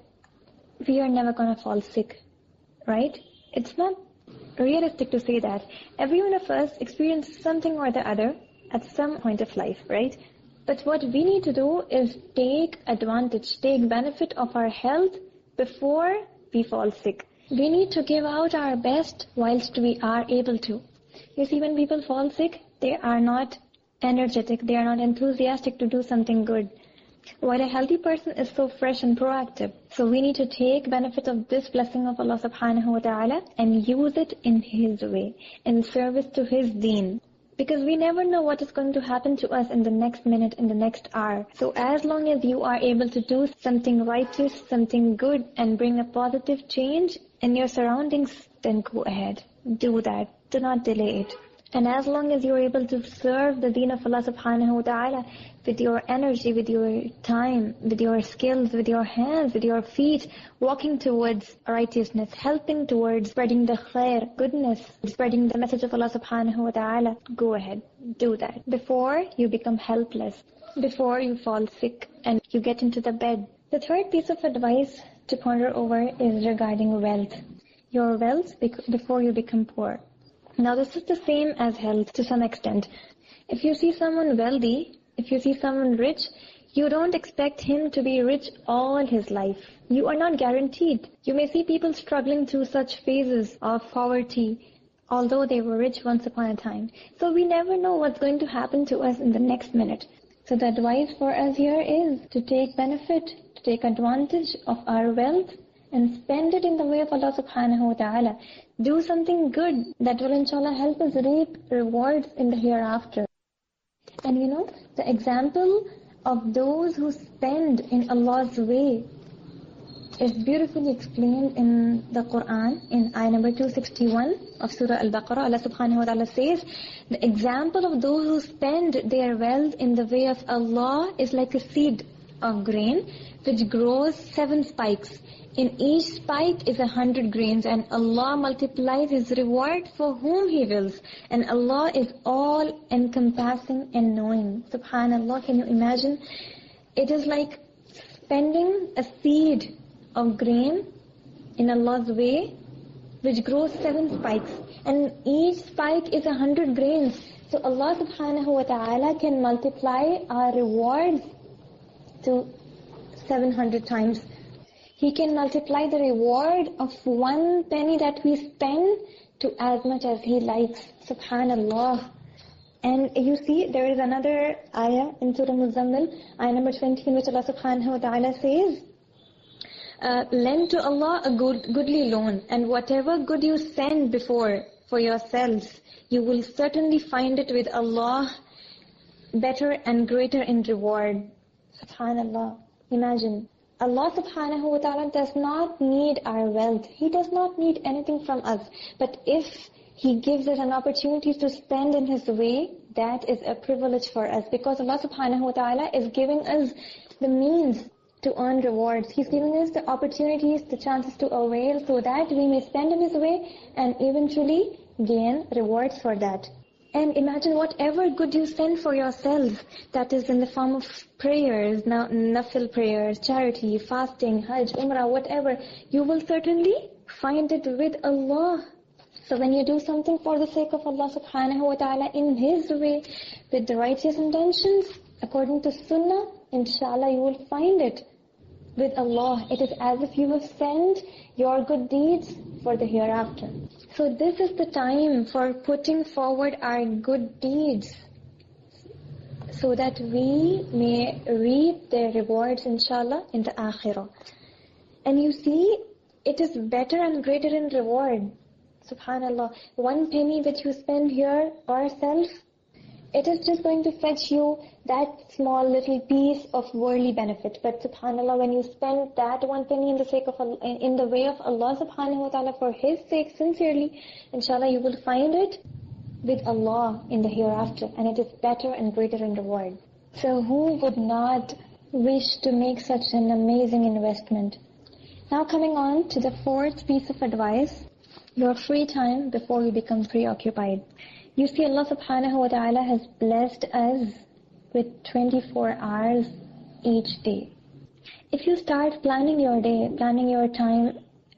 we are never going to fall sick, right? It's not realistic to say that. Every one of us experiences something or the other at some point of life, right? But what we need to do is take advantage, take benefit of our health before we fall sick. We need to give out our best whilst we are able to. You see, when people fall sick, they are not energetic, they are not enthusiastic to do something good, while a healthy person is so fresh and proactive. So we need to take benefit of this blessing of Allah subhanahu wa ta'ala and use it in His way, in service to His deen. Because we never know what is going to happen to us in the next minute, in the next hour. So as long as you are able to do something righteous, something good, and bring a positive change in your surroundings, then go ahead. Do that. Do not delay it. And as long as you are able to serve the deen of Allah subhanahu wa ta'ala with your energy, with your time, with your skills, with your hands, with your feet, walking towards righteousness, helping towards spreading the khair, goodness, spreading the message of Allah subhanahu wa ta'ala, go ahead, do that. Before you become helpless, before you fall sick and you get into the bed. The third piece of advice to ponder over is regarding wealth. Your wealth before you become poor. Now this is the same as health to some extent. If you see someone wealthy, if you see someone rich, you don't expect him to be rich all his life. You are not guaranteed. You may see people struggling through such phases of poverty, although they were rich once upon a time. So we never know what's going to happen to us in the next minute. So the advice for us here is to take benefit, to take advantage of our wealth and spend it in the way of Allah subhanahu wa ta'ala. Do something good that will inshallah help us reap rewards in the hereafter. And you know, the example of those who spend in Allah's way is beautifully explained in the Quran in ayah number two sixty-one of Surah Al-Baqarah. Allah subhanahu wa ta'ala says, the example of those who spend their wealth in the way of Allah is like a seed of grain which grows seven spikes. In each spike is a hundred grains, and Allah multiplies His reward for whom He wills. And Allah is all encompassing and knowing. Subhanallah, can you imagine? It is like spending a seed of grain in Allah's way, which grows seven spikes. And each spike is a hundred grains. So Allah subhanahu wa ta'ala can multiply our rewards to seven hundred times. He can multiply the reward of one penny that we spend to as much as He likes. Subhanallah. And you see, there is another ayah in Surah Muzammil, ayah number twenty, in which Allah subhanahu wa ta'ala says, uh, lend to Allah a good, goodly loan, and whatever good you send before for yourself, you will certainly find it with Allah better and greater in reward. Subhanallah. Imagine. Allah subhanahu wa ta'ala does not need our wealth. He does not need anything from us. But if He gives us an opportunity to spend in His way, that is a privilege for us. Because Allah subhanahu wa ta'ala is giving us the means to earn rewards. He's giving us the opportunities, the chances to avail so that we may spend in His way and eventually gain rewards for that. And imagine whatever good you spend for yourself, that is in the form of prayers, na- nafil prayers, charity, fasting, hajj, umrah, whatever, you will certainly find it with Allah. So when you do something for the sake of Allah subhanahu wa ta'ala in His way, with the righteous intentions, according to sunnah, inshallah you will find it with Allah. It is as if you have sent your good deeds for the hereafter. So this is the time for putting forward our good deeds so that we may reap their rewards, inshallah, in the akhirah. And you see, it is better and greater in reward. Subhanallah. One penny which you spend here or self, it is just going to fetch you that small little piece of worldly benefit. But subhanallah, when you spend that one penny in the sake of Allah, in the way of Allah subhanahu wa ta'ala for His sake, sincerely, inshallah you will find it with Allah in the hereafter. And it is better and greater in reward. So who would not wish to make such an amazing investment? Now coming on to the fourth piece of advice, your free time before you become preoccupied. You see, Allah subhanahu wa ta'ala has blessed us with twenty-four hours each day. If you start planning your day, planning your time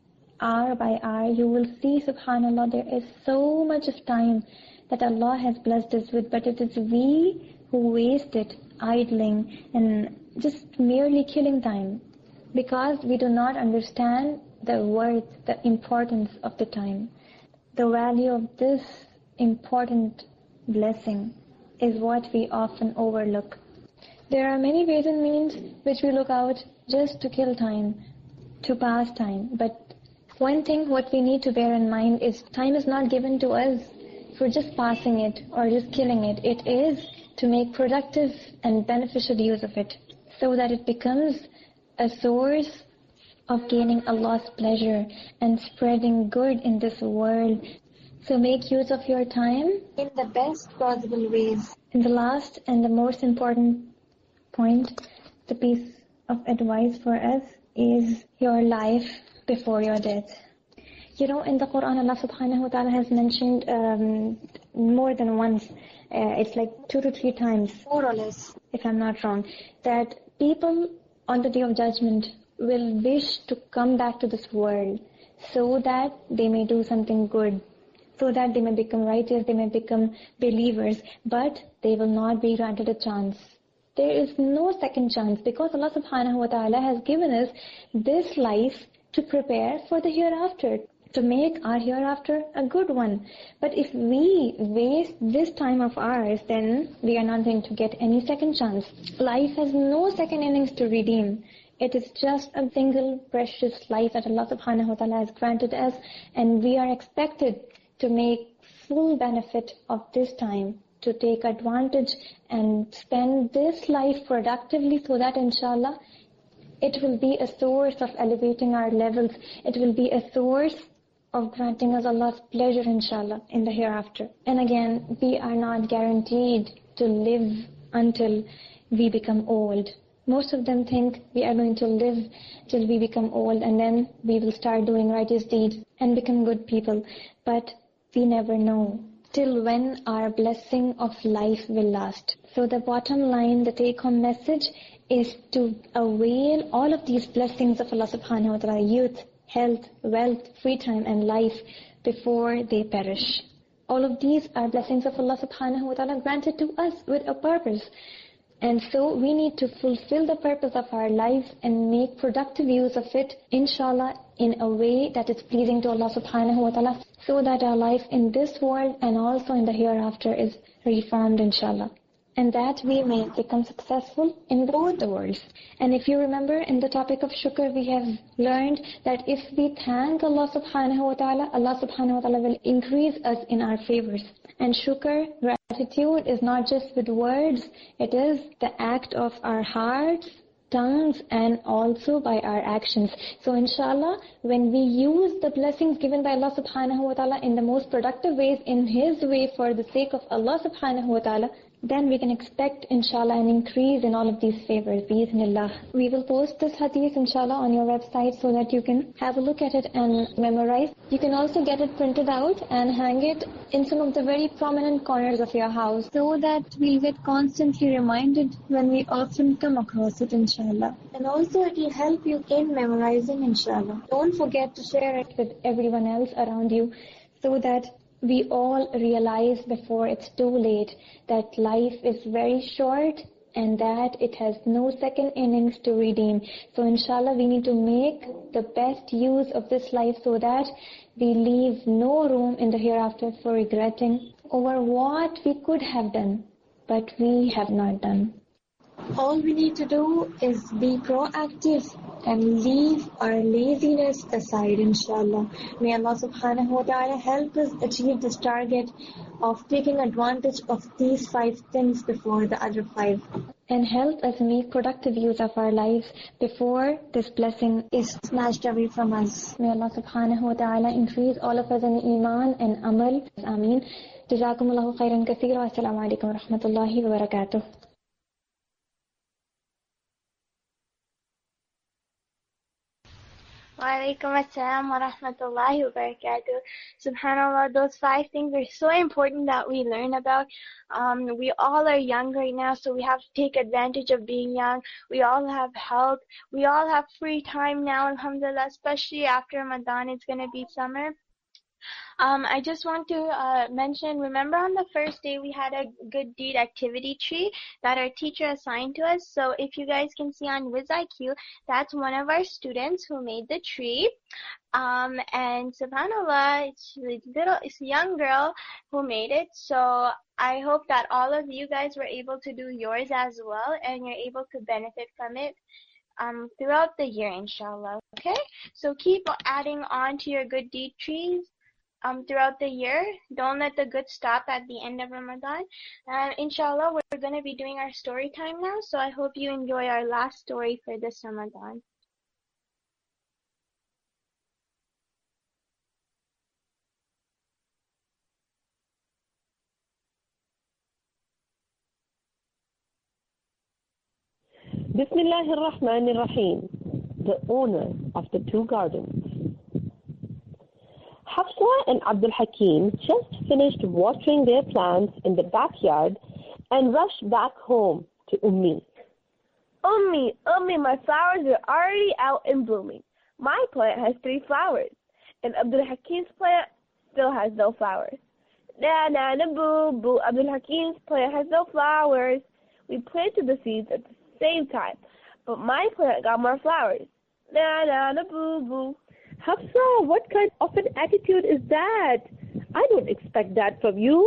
hour by hour, you will see, subhanallah, there is so much of time that Allah has blessed us with, but it is we who waste it idling and just merely killing time because we do not understand the worth, the importance of the time. The value of this important blessing is what we often overlook. There are many ways and means which we look out just to kill time, to pass time. But one thing what we need to bear in mind is time is not given to us for just passing it or just killing it. It is to make productive and beneficial use of it so that it becomes a source of gaining Allah's pleasure and spreading good in this world. So make use of your time in the best possible ways. And the last and the most important point, the piece of advice for us is your life before your death. You know, in the Quran, Allah subhanahu wa ta'ala has mentioned um, more than once, uh, it's like two to three times, more or less, if I'm not wrong, that people on the Day of Judgment will wish to come back to this world so that they may do something good, so that they may become righteous, they may become believers, but they will not be granted a chance. There is no second chance because Allah subhanahu wa ta'ala has given us this life to prepare for the hereafter, to make our hereafter a good one. But if we waste this time of ours, then we are not going to get any second chance. Life has no second innings to redeem. It is just a single precious life that Allah subhanahu wa ta'ala has granted us, and we are expected to make full benefit of this time, to take advantage and spend this life productively so that inshallah it will be a source of elevating our levels. It will be a source of granting us Allah's pleasure inshallah in the hereafter. And again, we are not guaranteed to live until we become old. Most of them think we are going to live till we become old and then we will start doing righteous deeds and become good people. But we never know till when our blessing of life will last. So the bottom line, the take-home message is to avail all of these blessings of Allah subhanahu wa ta'ala, youth, health, wealth, free time and life before they perish. All of these are blessings of Allah subhanahu wa ta'ala granted to us with a purpose. And so we need to fulfill the purpose of our life and make productive use of it, inshallah, in a way that is pleasing to Allah subhanahu wa ta'ala, so that our life in this world and also in the hereafter is reformed, inshallah. and that we may become successful in both the worlds. And if you remember in the topic of shukr, we have learned that if we thank Allah subhanahu wa ta'ala, Allah subhanahu wa ta'ala will increase us in our favors. And shukr, gratitude, is not just with words, it is the act of our hearts, tongues, and also by our actions. So inshallah, when we use the blessings given by Allah subhanahu wa ta'ala in the most productive ways, in His way, for the sake of Allah subhanahu wa ta'ala, then we can expect, inshallah, an increase in all of these favors, bi'ithnillah. We will post this hadith, inshallah, on your website so that you can have a look at it and memorize. You can also get it printed out and hang it in some of the very prominent corners of your house so that we'll get constantly reminded when we often come across it, inshallah. And also it will help you in memorizing, inshallah. Don't forget to share it with everyone else around you so that we all realize before it's too late that life is very short and that it has no second innings to redeem. So inshallah, we need to make the best use of this life so that we leave no room in the hereafter for regretting over what we could have done, but we have not done. All we need to do is be proactive and leave our laziness aside, inshallah. May Allah subhanahu wa ta'ala help us achieve this target of taking advantage of these five things before the other five. And help us make productive use of our lives before this blessing is snatched away from us. May Allah subhanahu wa ta'ala increase all of us in iman and amal. Ameen. Jazakumullahu khairan kaseera. Assalamu alaikum wa rahmatullahi wa barakatuh. Walaikum assalam wa rahmatullahi wa barakatuh. Subhanallah, those five things are so important that we learn about. Um, we all are young right now, so we have to take advantage of being young. We all have health. We all have free time now, alhamdulillah, especially after Ramadan. It's going to be summer. Um, I just want to uh, mention, remember on the first day we had a good deed activity tree that our teacher assigned to us. So if you guys can see on WizIQ, that's one of our students who made the tree. Um, and subhanallah, it's a little, it's a young girl who made it. So I hope that all of you guys were able to do yours as well, and you're able to benefit from it um, throughout the year, inshallah. Okay? So keep adding on to your good deed trees Um, throughout the year. Don't let the good stop at the end of Ramadan. And inshallah, we're going to be doing our story time now. So I hope you enjoy our last story for this Ramadan. Bismillahir Rahmanir Rahim, the owner of the two gardens. Hafsa and Abdul Hakim just finished watering their plants in the backyard and rushed back home to Ummi. Ummi, Ummi, my flowers are already out and blooming. My plant has three flowers, and Abdul Hakim's plant still has no flowers. Na na na boo boo, Abdul Hakim's plant has no flowers. We planted the seeds at the same time, but my plant got more flowers. Na na na boo boo. Hafsa, what kind of an attitude is that? I don't expect that from you.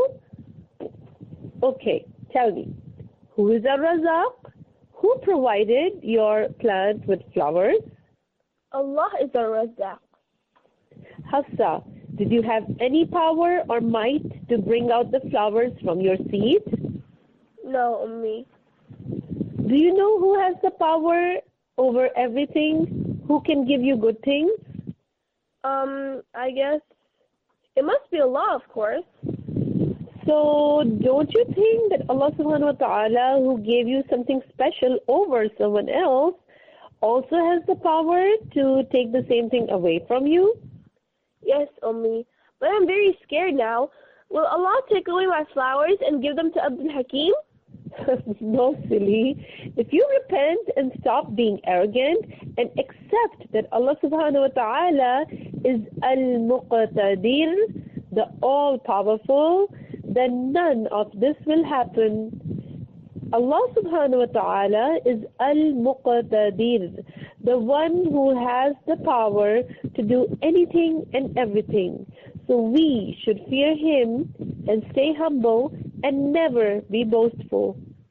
Okay, tell me, who is Ar-Razaq? Who provided your plant with flowers? Allah is Ar-Razaq. Hafsa, did you have any power or might to bring out the flowers from your seed? No, Ummi. Do you know who has the power over everything? Who can give you good things? Um, I guess it must be Allah, of course. So, don't you think that Allah subhanahu wa ta'ala, who gave you something special over someone else, also has the power to take the same thing away from you? Yes, Ummi, but I'm very scared now. Will Allah take away my flowers and give them to Abdul Hakim? No, silly. If you repent and stop being arrogant and accept that Allah subhanahu wa ta'ala is Al-Muqtadir, the all-powerful, then none of this will happen. Allah subhanahu wa ta'ala is Al-Muqtadir, the one who has the power to do anything and everything. So we should fear Him and stay humble and never be boastful.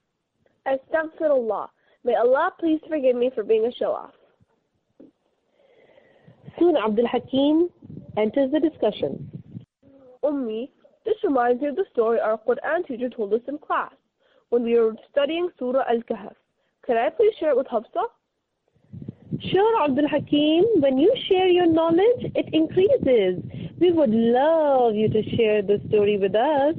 Astaghfirullah. May Allah please forgive me for being a show-off. Soon Abdul Hakim enters the discussion. Ummi, this reminds me of the story our Quran teacher told us in class when we were studying Surah Al-Kahf. Can I please share it with Hafsa? Sure, Abdul Hakim. When you share your knowledge, it increases. We would love you to share the story with us.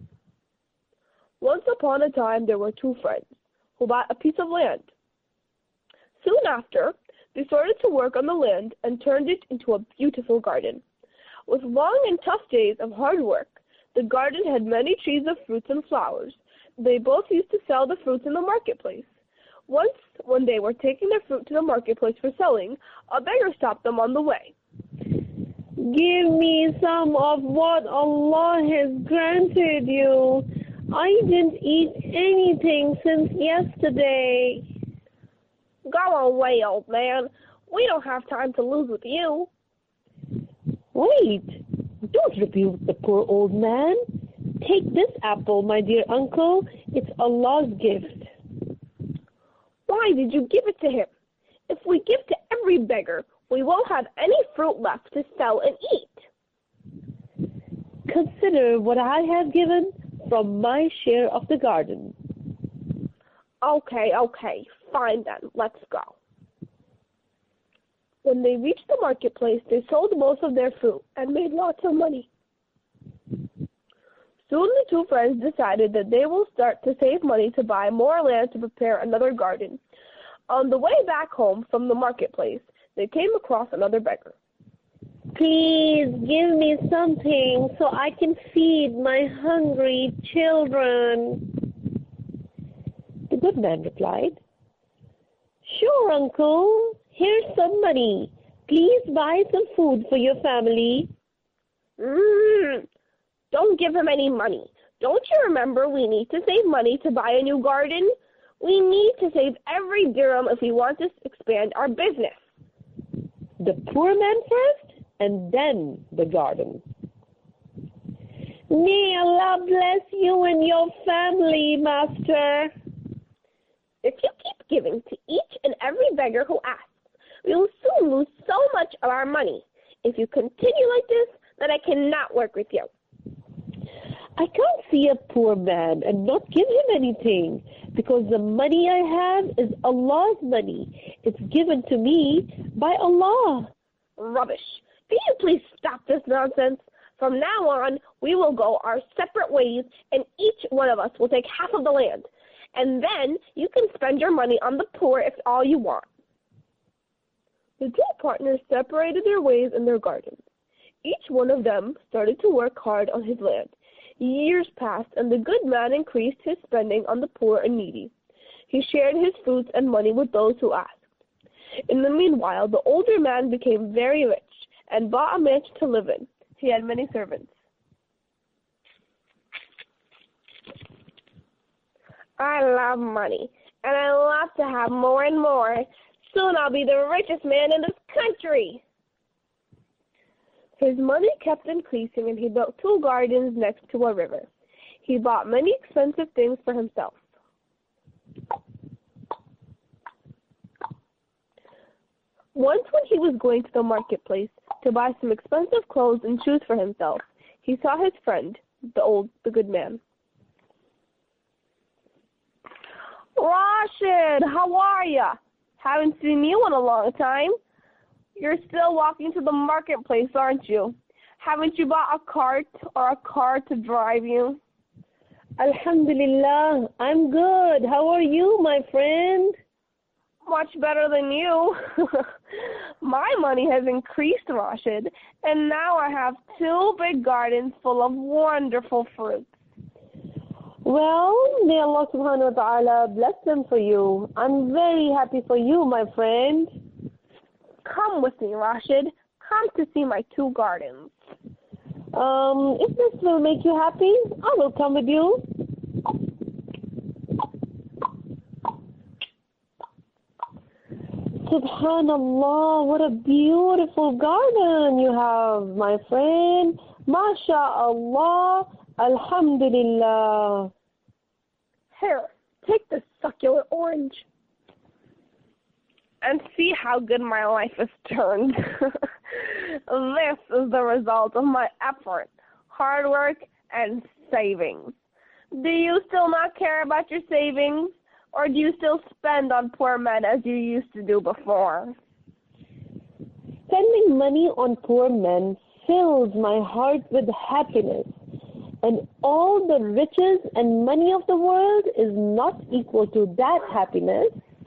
Once upon a time, there were two friends who bought a piece of land. Soon after, they started to work on the land and turned it into a beautiful garden. With long and tough days of hard work, the garden had many trees of fruits and flowers. They both used to sell the fruits in the marketplace. Once, when they were taking their fruit to the marketplace for selling, a beggar stopped them on the way. Give me some of what Allah has granted you. I didn't eat anything since yesterday. Go away, old man. We don't have time to lose with you. Wait, don't rebuke the poor old man. Take this apple, my dear uncle. It's Allah's gift. Why did you give it to him? If we give to every beggar, we won't have any fruit left to sell and eat. Consider what I have given from my share of the garden. Okay, okay, fine then, let's go. When they reached the marketplace, they sold most of their fruit and made lots of money. Soon the two friends decided that they will start to save money to buy more land to prepare another garden. On the way back home from the marketplace, they came across another beggar. Please give me something so I can feed my hungry children. The good man replied, Sure, uncle. Here's some money. Please buy some food for your family. Mm, don't give him any money. Don't you remember we need to save money to buy a new garden? We need to save every dirham if we want to expand our business. The poor man first, and then the garden. May Allah bless you and your family, master. If you keep giving to each and every beggar who asks, we will soon lose so much of our money. If you continue like this, then I cannot work with you. I can't see a poor man and not give him anything, because the money I have is Allah's money. It's given to me by Allah. Rubbish. Can you please stop this nonsense? From now on, we will go our separate ways, and each one of us will take half of the land. And then you can spend your money on the poor if all you want. The two partners separated their ways in their gardens. Each one of them started to work hard on his land. Years passed, and the good man increased his spending on the poor and needy. He shared his fruits and money with those who asked. In the meanwhile, the older man became very rich and bought a mansion to live in. He had many servants. I love money, and I love to have more and more. Soon I'll be the richest man in this country. His money kept increasing, and he built two gardens next to a river. He bought many expensive things for himself. Once when he was going to the marketplace to buy some expensive clothes and shoes for himself, he saw his friend, the old, the good man. Rashid, how are ya? Haven't seen you in a long time. You're still walking to the marketplace, aren't you? Haven't you bought a cart or a car to drive you? Alhamdulillah, I'm good. How are you, my friend? Much better than you. My money has increased, Rashid, and now I have two big gardens full of wonderful fruits. Well, may Allah subhanahu wa ta'ala bless them for you. I'm very happy for you, my friend. Come with me, Rashid. Come to see my two gardens. Um, if this will make you happy, I will come with you. Subhanallah, what a beautiful garden you have, my friend. MashaAllah, Alhamdulillah. Here, take this sucky succulent orange. And see how good my life has turned. This is the result of my effort, hard work, and savings. Do you still not care about your savings? Or do you still spend on poor men as you used to do before? Spending money on poor men fills my heart with happiness, and all the riches and money of the world is not equal to that happiness.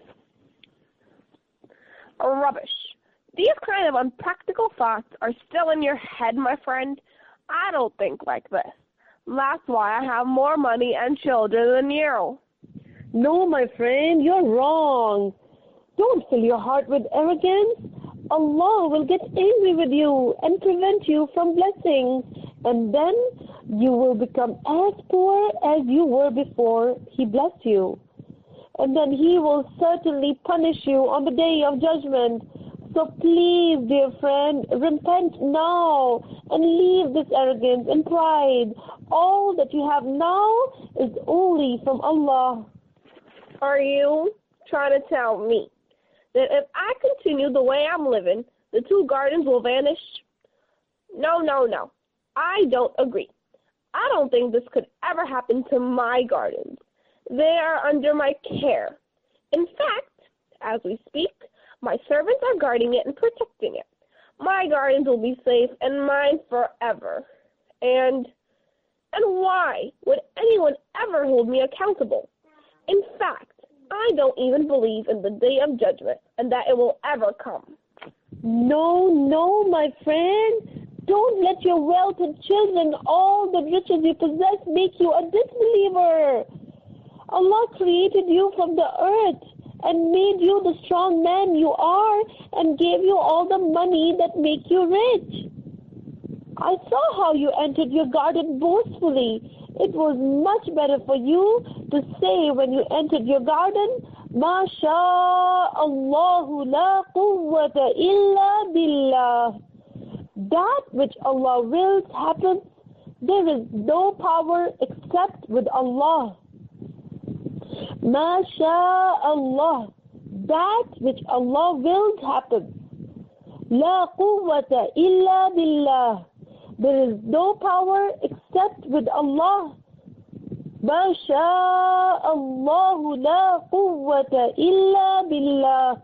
Rubbish. These kind of unpractical thoughts are still in your head, my friend. I don't think like this. That's why I have more money and children than you. No, my friend, you're wrong. Don't fill your heart with arrogance. Allah will get angry with you and prevent you from blessings, and then you will become as poor as you were before He blessed you. And then He will certainly punish you on the day of judgment. So please, dear friend, repent now and leave this arrogance and pride. All that you have now is only from Allah. Are you trying to tell me that if I continue the way I'm living, the two gardens will vanish? No, no, no. I don't agree. I don't think this could ever happen to my gardens. They are under my care. In fact, as we speak, my servants are guarding it and protecting it. My gardens will be safe and mine forever. And, and why would anyone ever hold me accountable? In fact, I don't even believe in the day of judgment and that it will ever come. No, no, my friend. Don't let your wealth and children, all the riches you possess, make you a disbeliever. Allah created you from the earth and made you the strong man you are and gave you all the money that make you rich. I saw how you entered your garden boastfully. It was much better for you to say when you entered your garden, Ma sha Allahu la quwwata illa billah. That which Allah wills happens. There is no power except with Allah. Ma sha Allah. That which Allah wills happens. La quwwata illa billah. There is no power except with Allah. Ma sha Allahu la quwwata illa billah.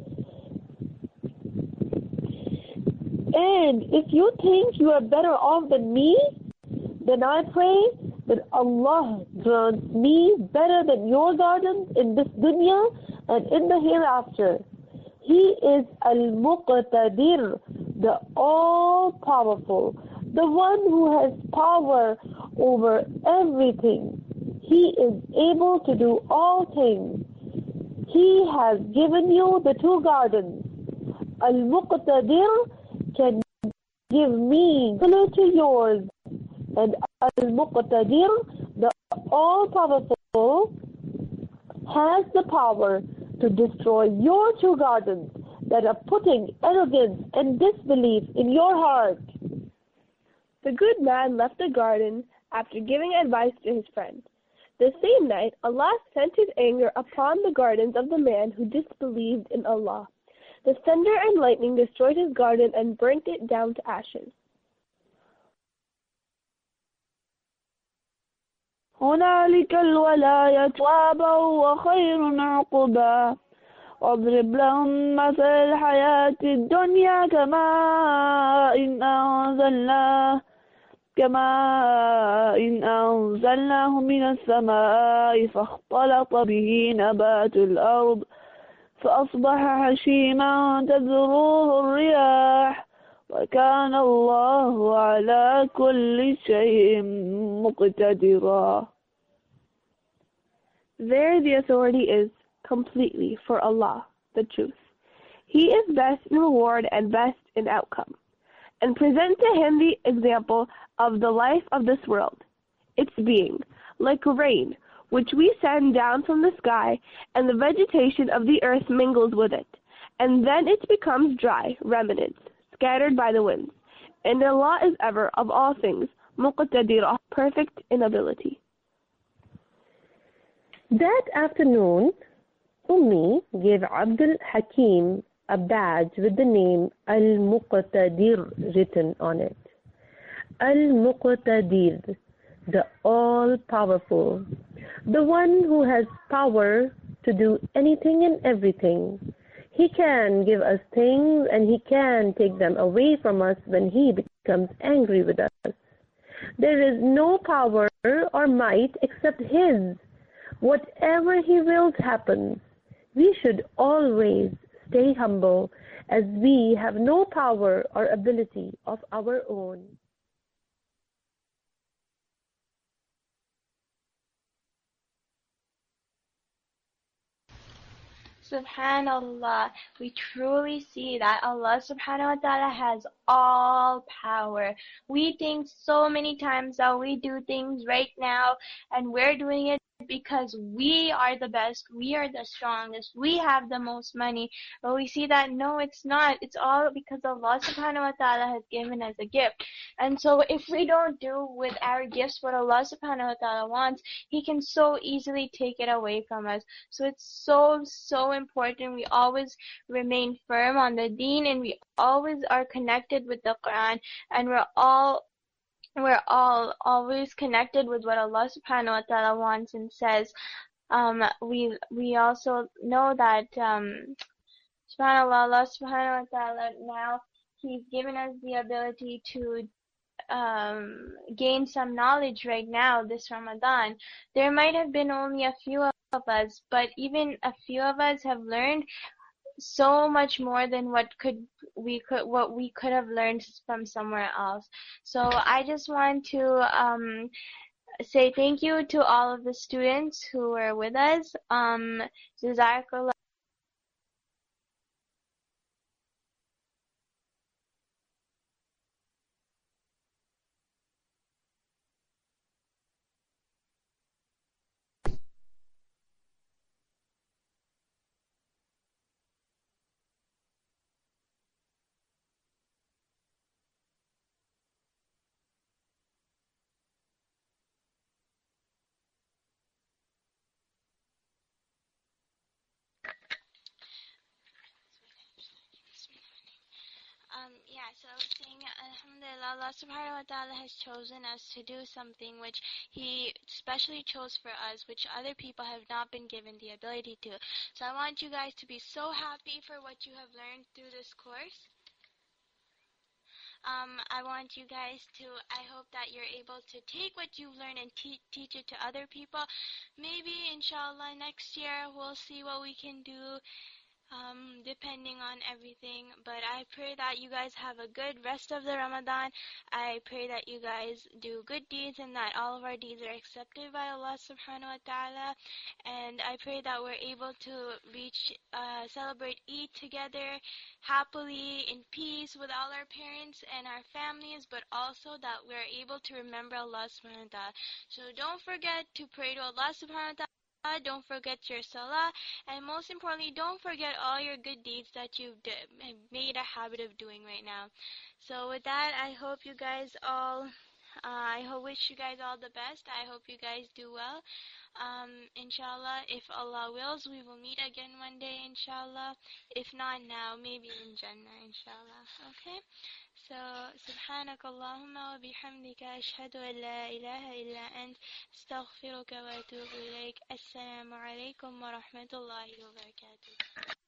And if you think you are better off than me, then I pray that Allah grants me better than your gardens in this dunya and in the hereafter. He is Al-Muqtadir, the all-powerful, the one who has power over everything. He is able to do all things. He has given you the two gardens. Al-Muqtadir can give me similar to yours, and Al-Muqtadir, the all-powerful, has the power to destroy your two gardens that are putting arrogance and disbelief in your heart. The good man left the garden after giving advice to his friend. The same night, Allah sent His anger upon the gardens of the man who disbelieved in Allah. The thunder and lightning destroyed his garden and burnt it down to ashes. هنالك الولاية وابا وخير عقبا واضرب لهم مثل الحياة الدنيا كماء إن أنزلناه كماء إن أنزلناه من السماء فاختلط به نبات الأرض فأصبح هشيما تذروه الرياح وكان الله على كل شيء مقتدرا. There the authority is completely for Allah, the truth. He is best in reward and best in outcome. And present to him the example of the life of this world, its being, like rain, which we send down from the sky, and the vegetation of the earth mingles with it, and then it becomes dry remnants, scattered by the winds. And Allah is ever, of all things, muqtadir, perfect in ability. That afternoon, Ummi gave Abdul Hakim a badge with the name Al-Muqtadir written on it. Al-Muqtadir, the all-powerful, the one who has power to do anything and everything. He can give us things and he can take them away from us when he becomes angry with us. There is no power or might except his. Whatever he wills happens. We should always stay humble as we have no power or ability of our own. Subhanallah, we truly see that Allah subhanahu wa ta'ala has all power. We think so many times that we do things right now and we're doing it because we are the best, we are the strongest, we have the most money. But we see that no, it's not. It's all because Allah subhanahu wa ta'ala has given us a gift. And so if we don't do with our gifts what Allah subhanahu wa ta'ala wants, He can so easily take it away from us. So it's so, so important we always remain firm on the deen and we always are connected with the Quran, and we're all we're all always connected with what Allah subhanahu wa ta'ala wants and says. Um, we we also know that um, subhanallah, Allah subhanahu wa ta'ala now He's given us the ability to um, gain some knowledge right now this Ramadan. There might have been only a few of us, but even a few of us have learned so much more than what could we could what we could have learned from somewhere else. So I just want to um, say thank you to all of the students who were with us. Um, Jazakallah. Um, yeah, so I was saying, Alhamdulillah, Allah subhanahu wa ta'ala has chosen us to do something which He specially chose for us, which other people have not been given the ability to. So I want you guys to be so happy for what you have learned through this course. Um, I want you guys to, I hope that you're able to take what you've learned and te teach it to other people. Maybe, inshallah, next year we'll see what we can do. Um, depending on everything, but I pray that you guys have a good rest of the Ramadan. I pray that you guys do good deeds and that all of our deeds are accepted by Allah subhanahu wa ta'ala, and I pray that we're able to reach, uh, celebrate Eid together happily in peace with all our parents and our families, but also that we're able to remember Allah subhanahu wa ta'ala. So don't forget to pray to Allah subhanahu wa ta'ala. Don't forget your salah, and most importantly, don't forget all your good deeds that you've made a habit of doing right now. So with that, I hope you guys all, uh, I hope, wish you guys all the best. I hope you guys do well. Um, inshallah, if Allah wills, we will meet again one day, inshallah. If not now, maybe in Jannah, inshallah. Okay? So, سبحانك اللهم وبحمدك أشهد أن لا إله إلا أنت أستغفرك وأتوب إليك. السلام عليكم ورحمة الله وبركاته.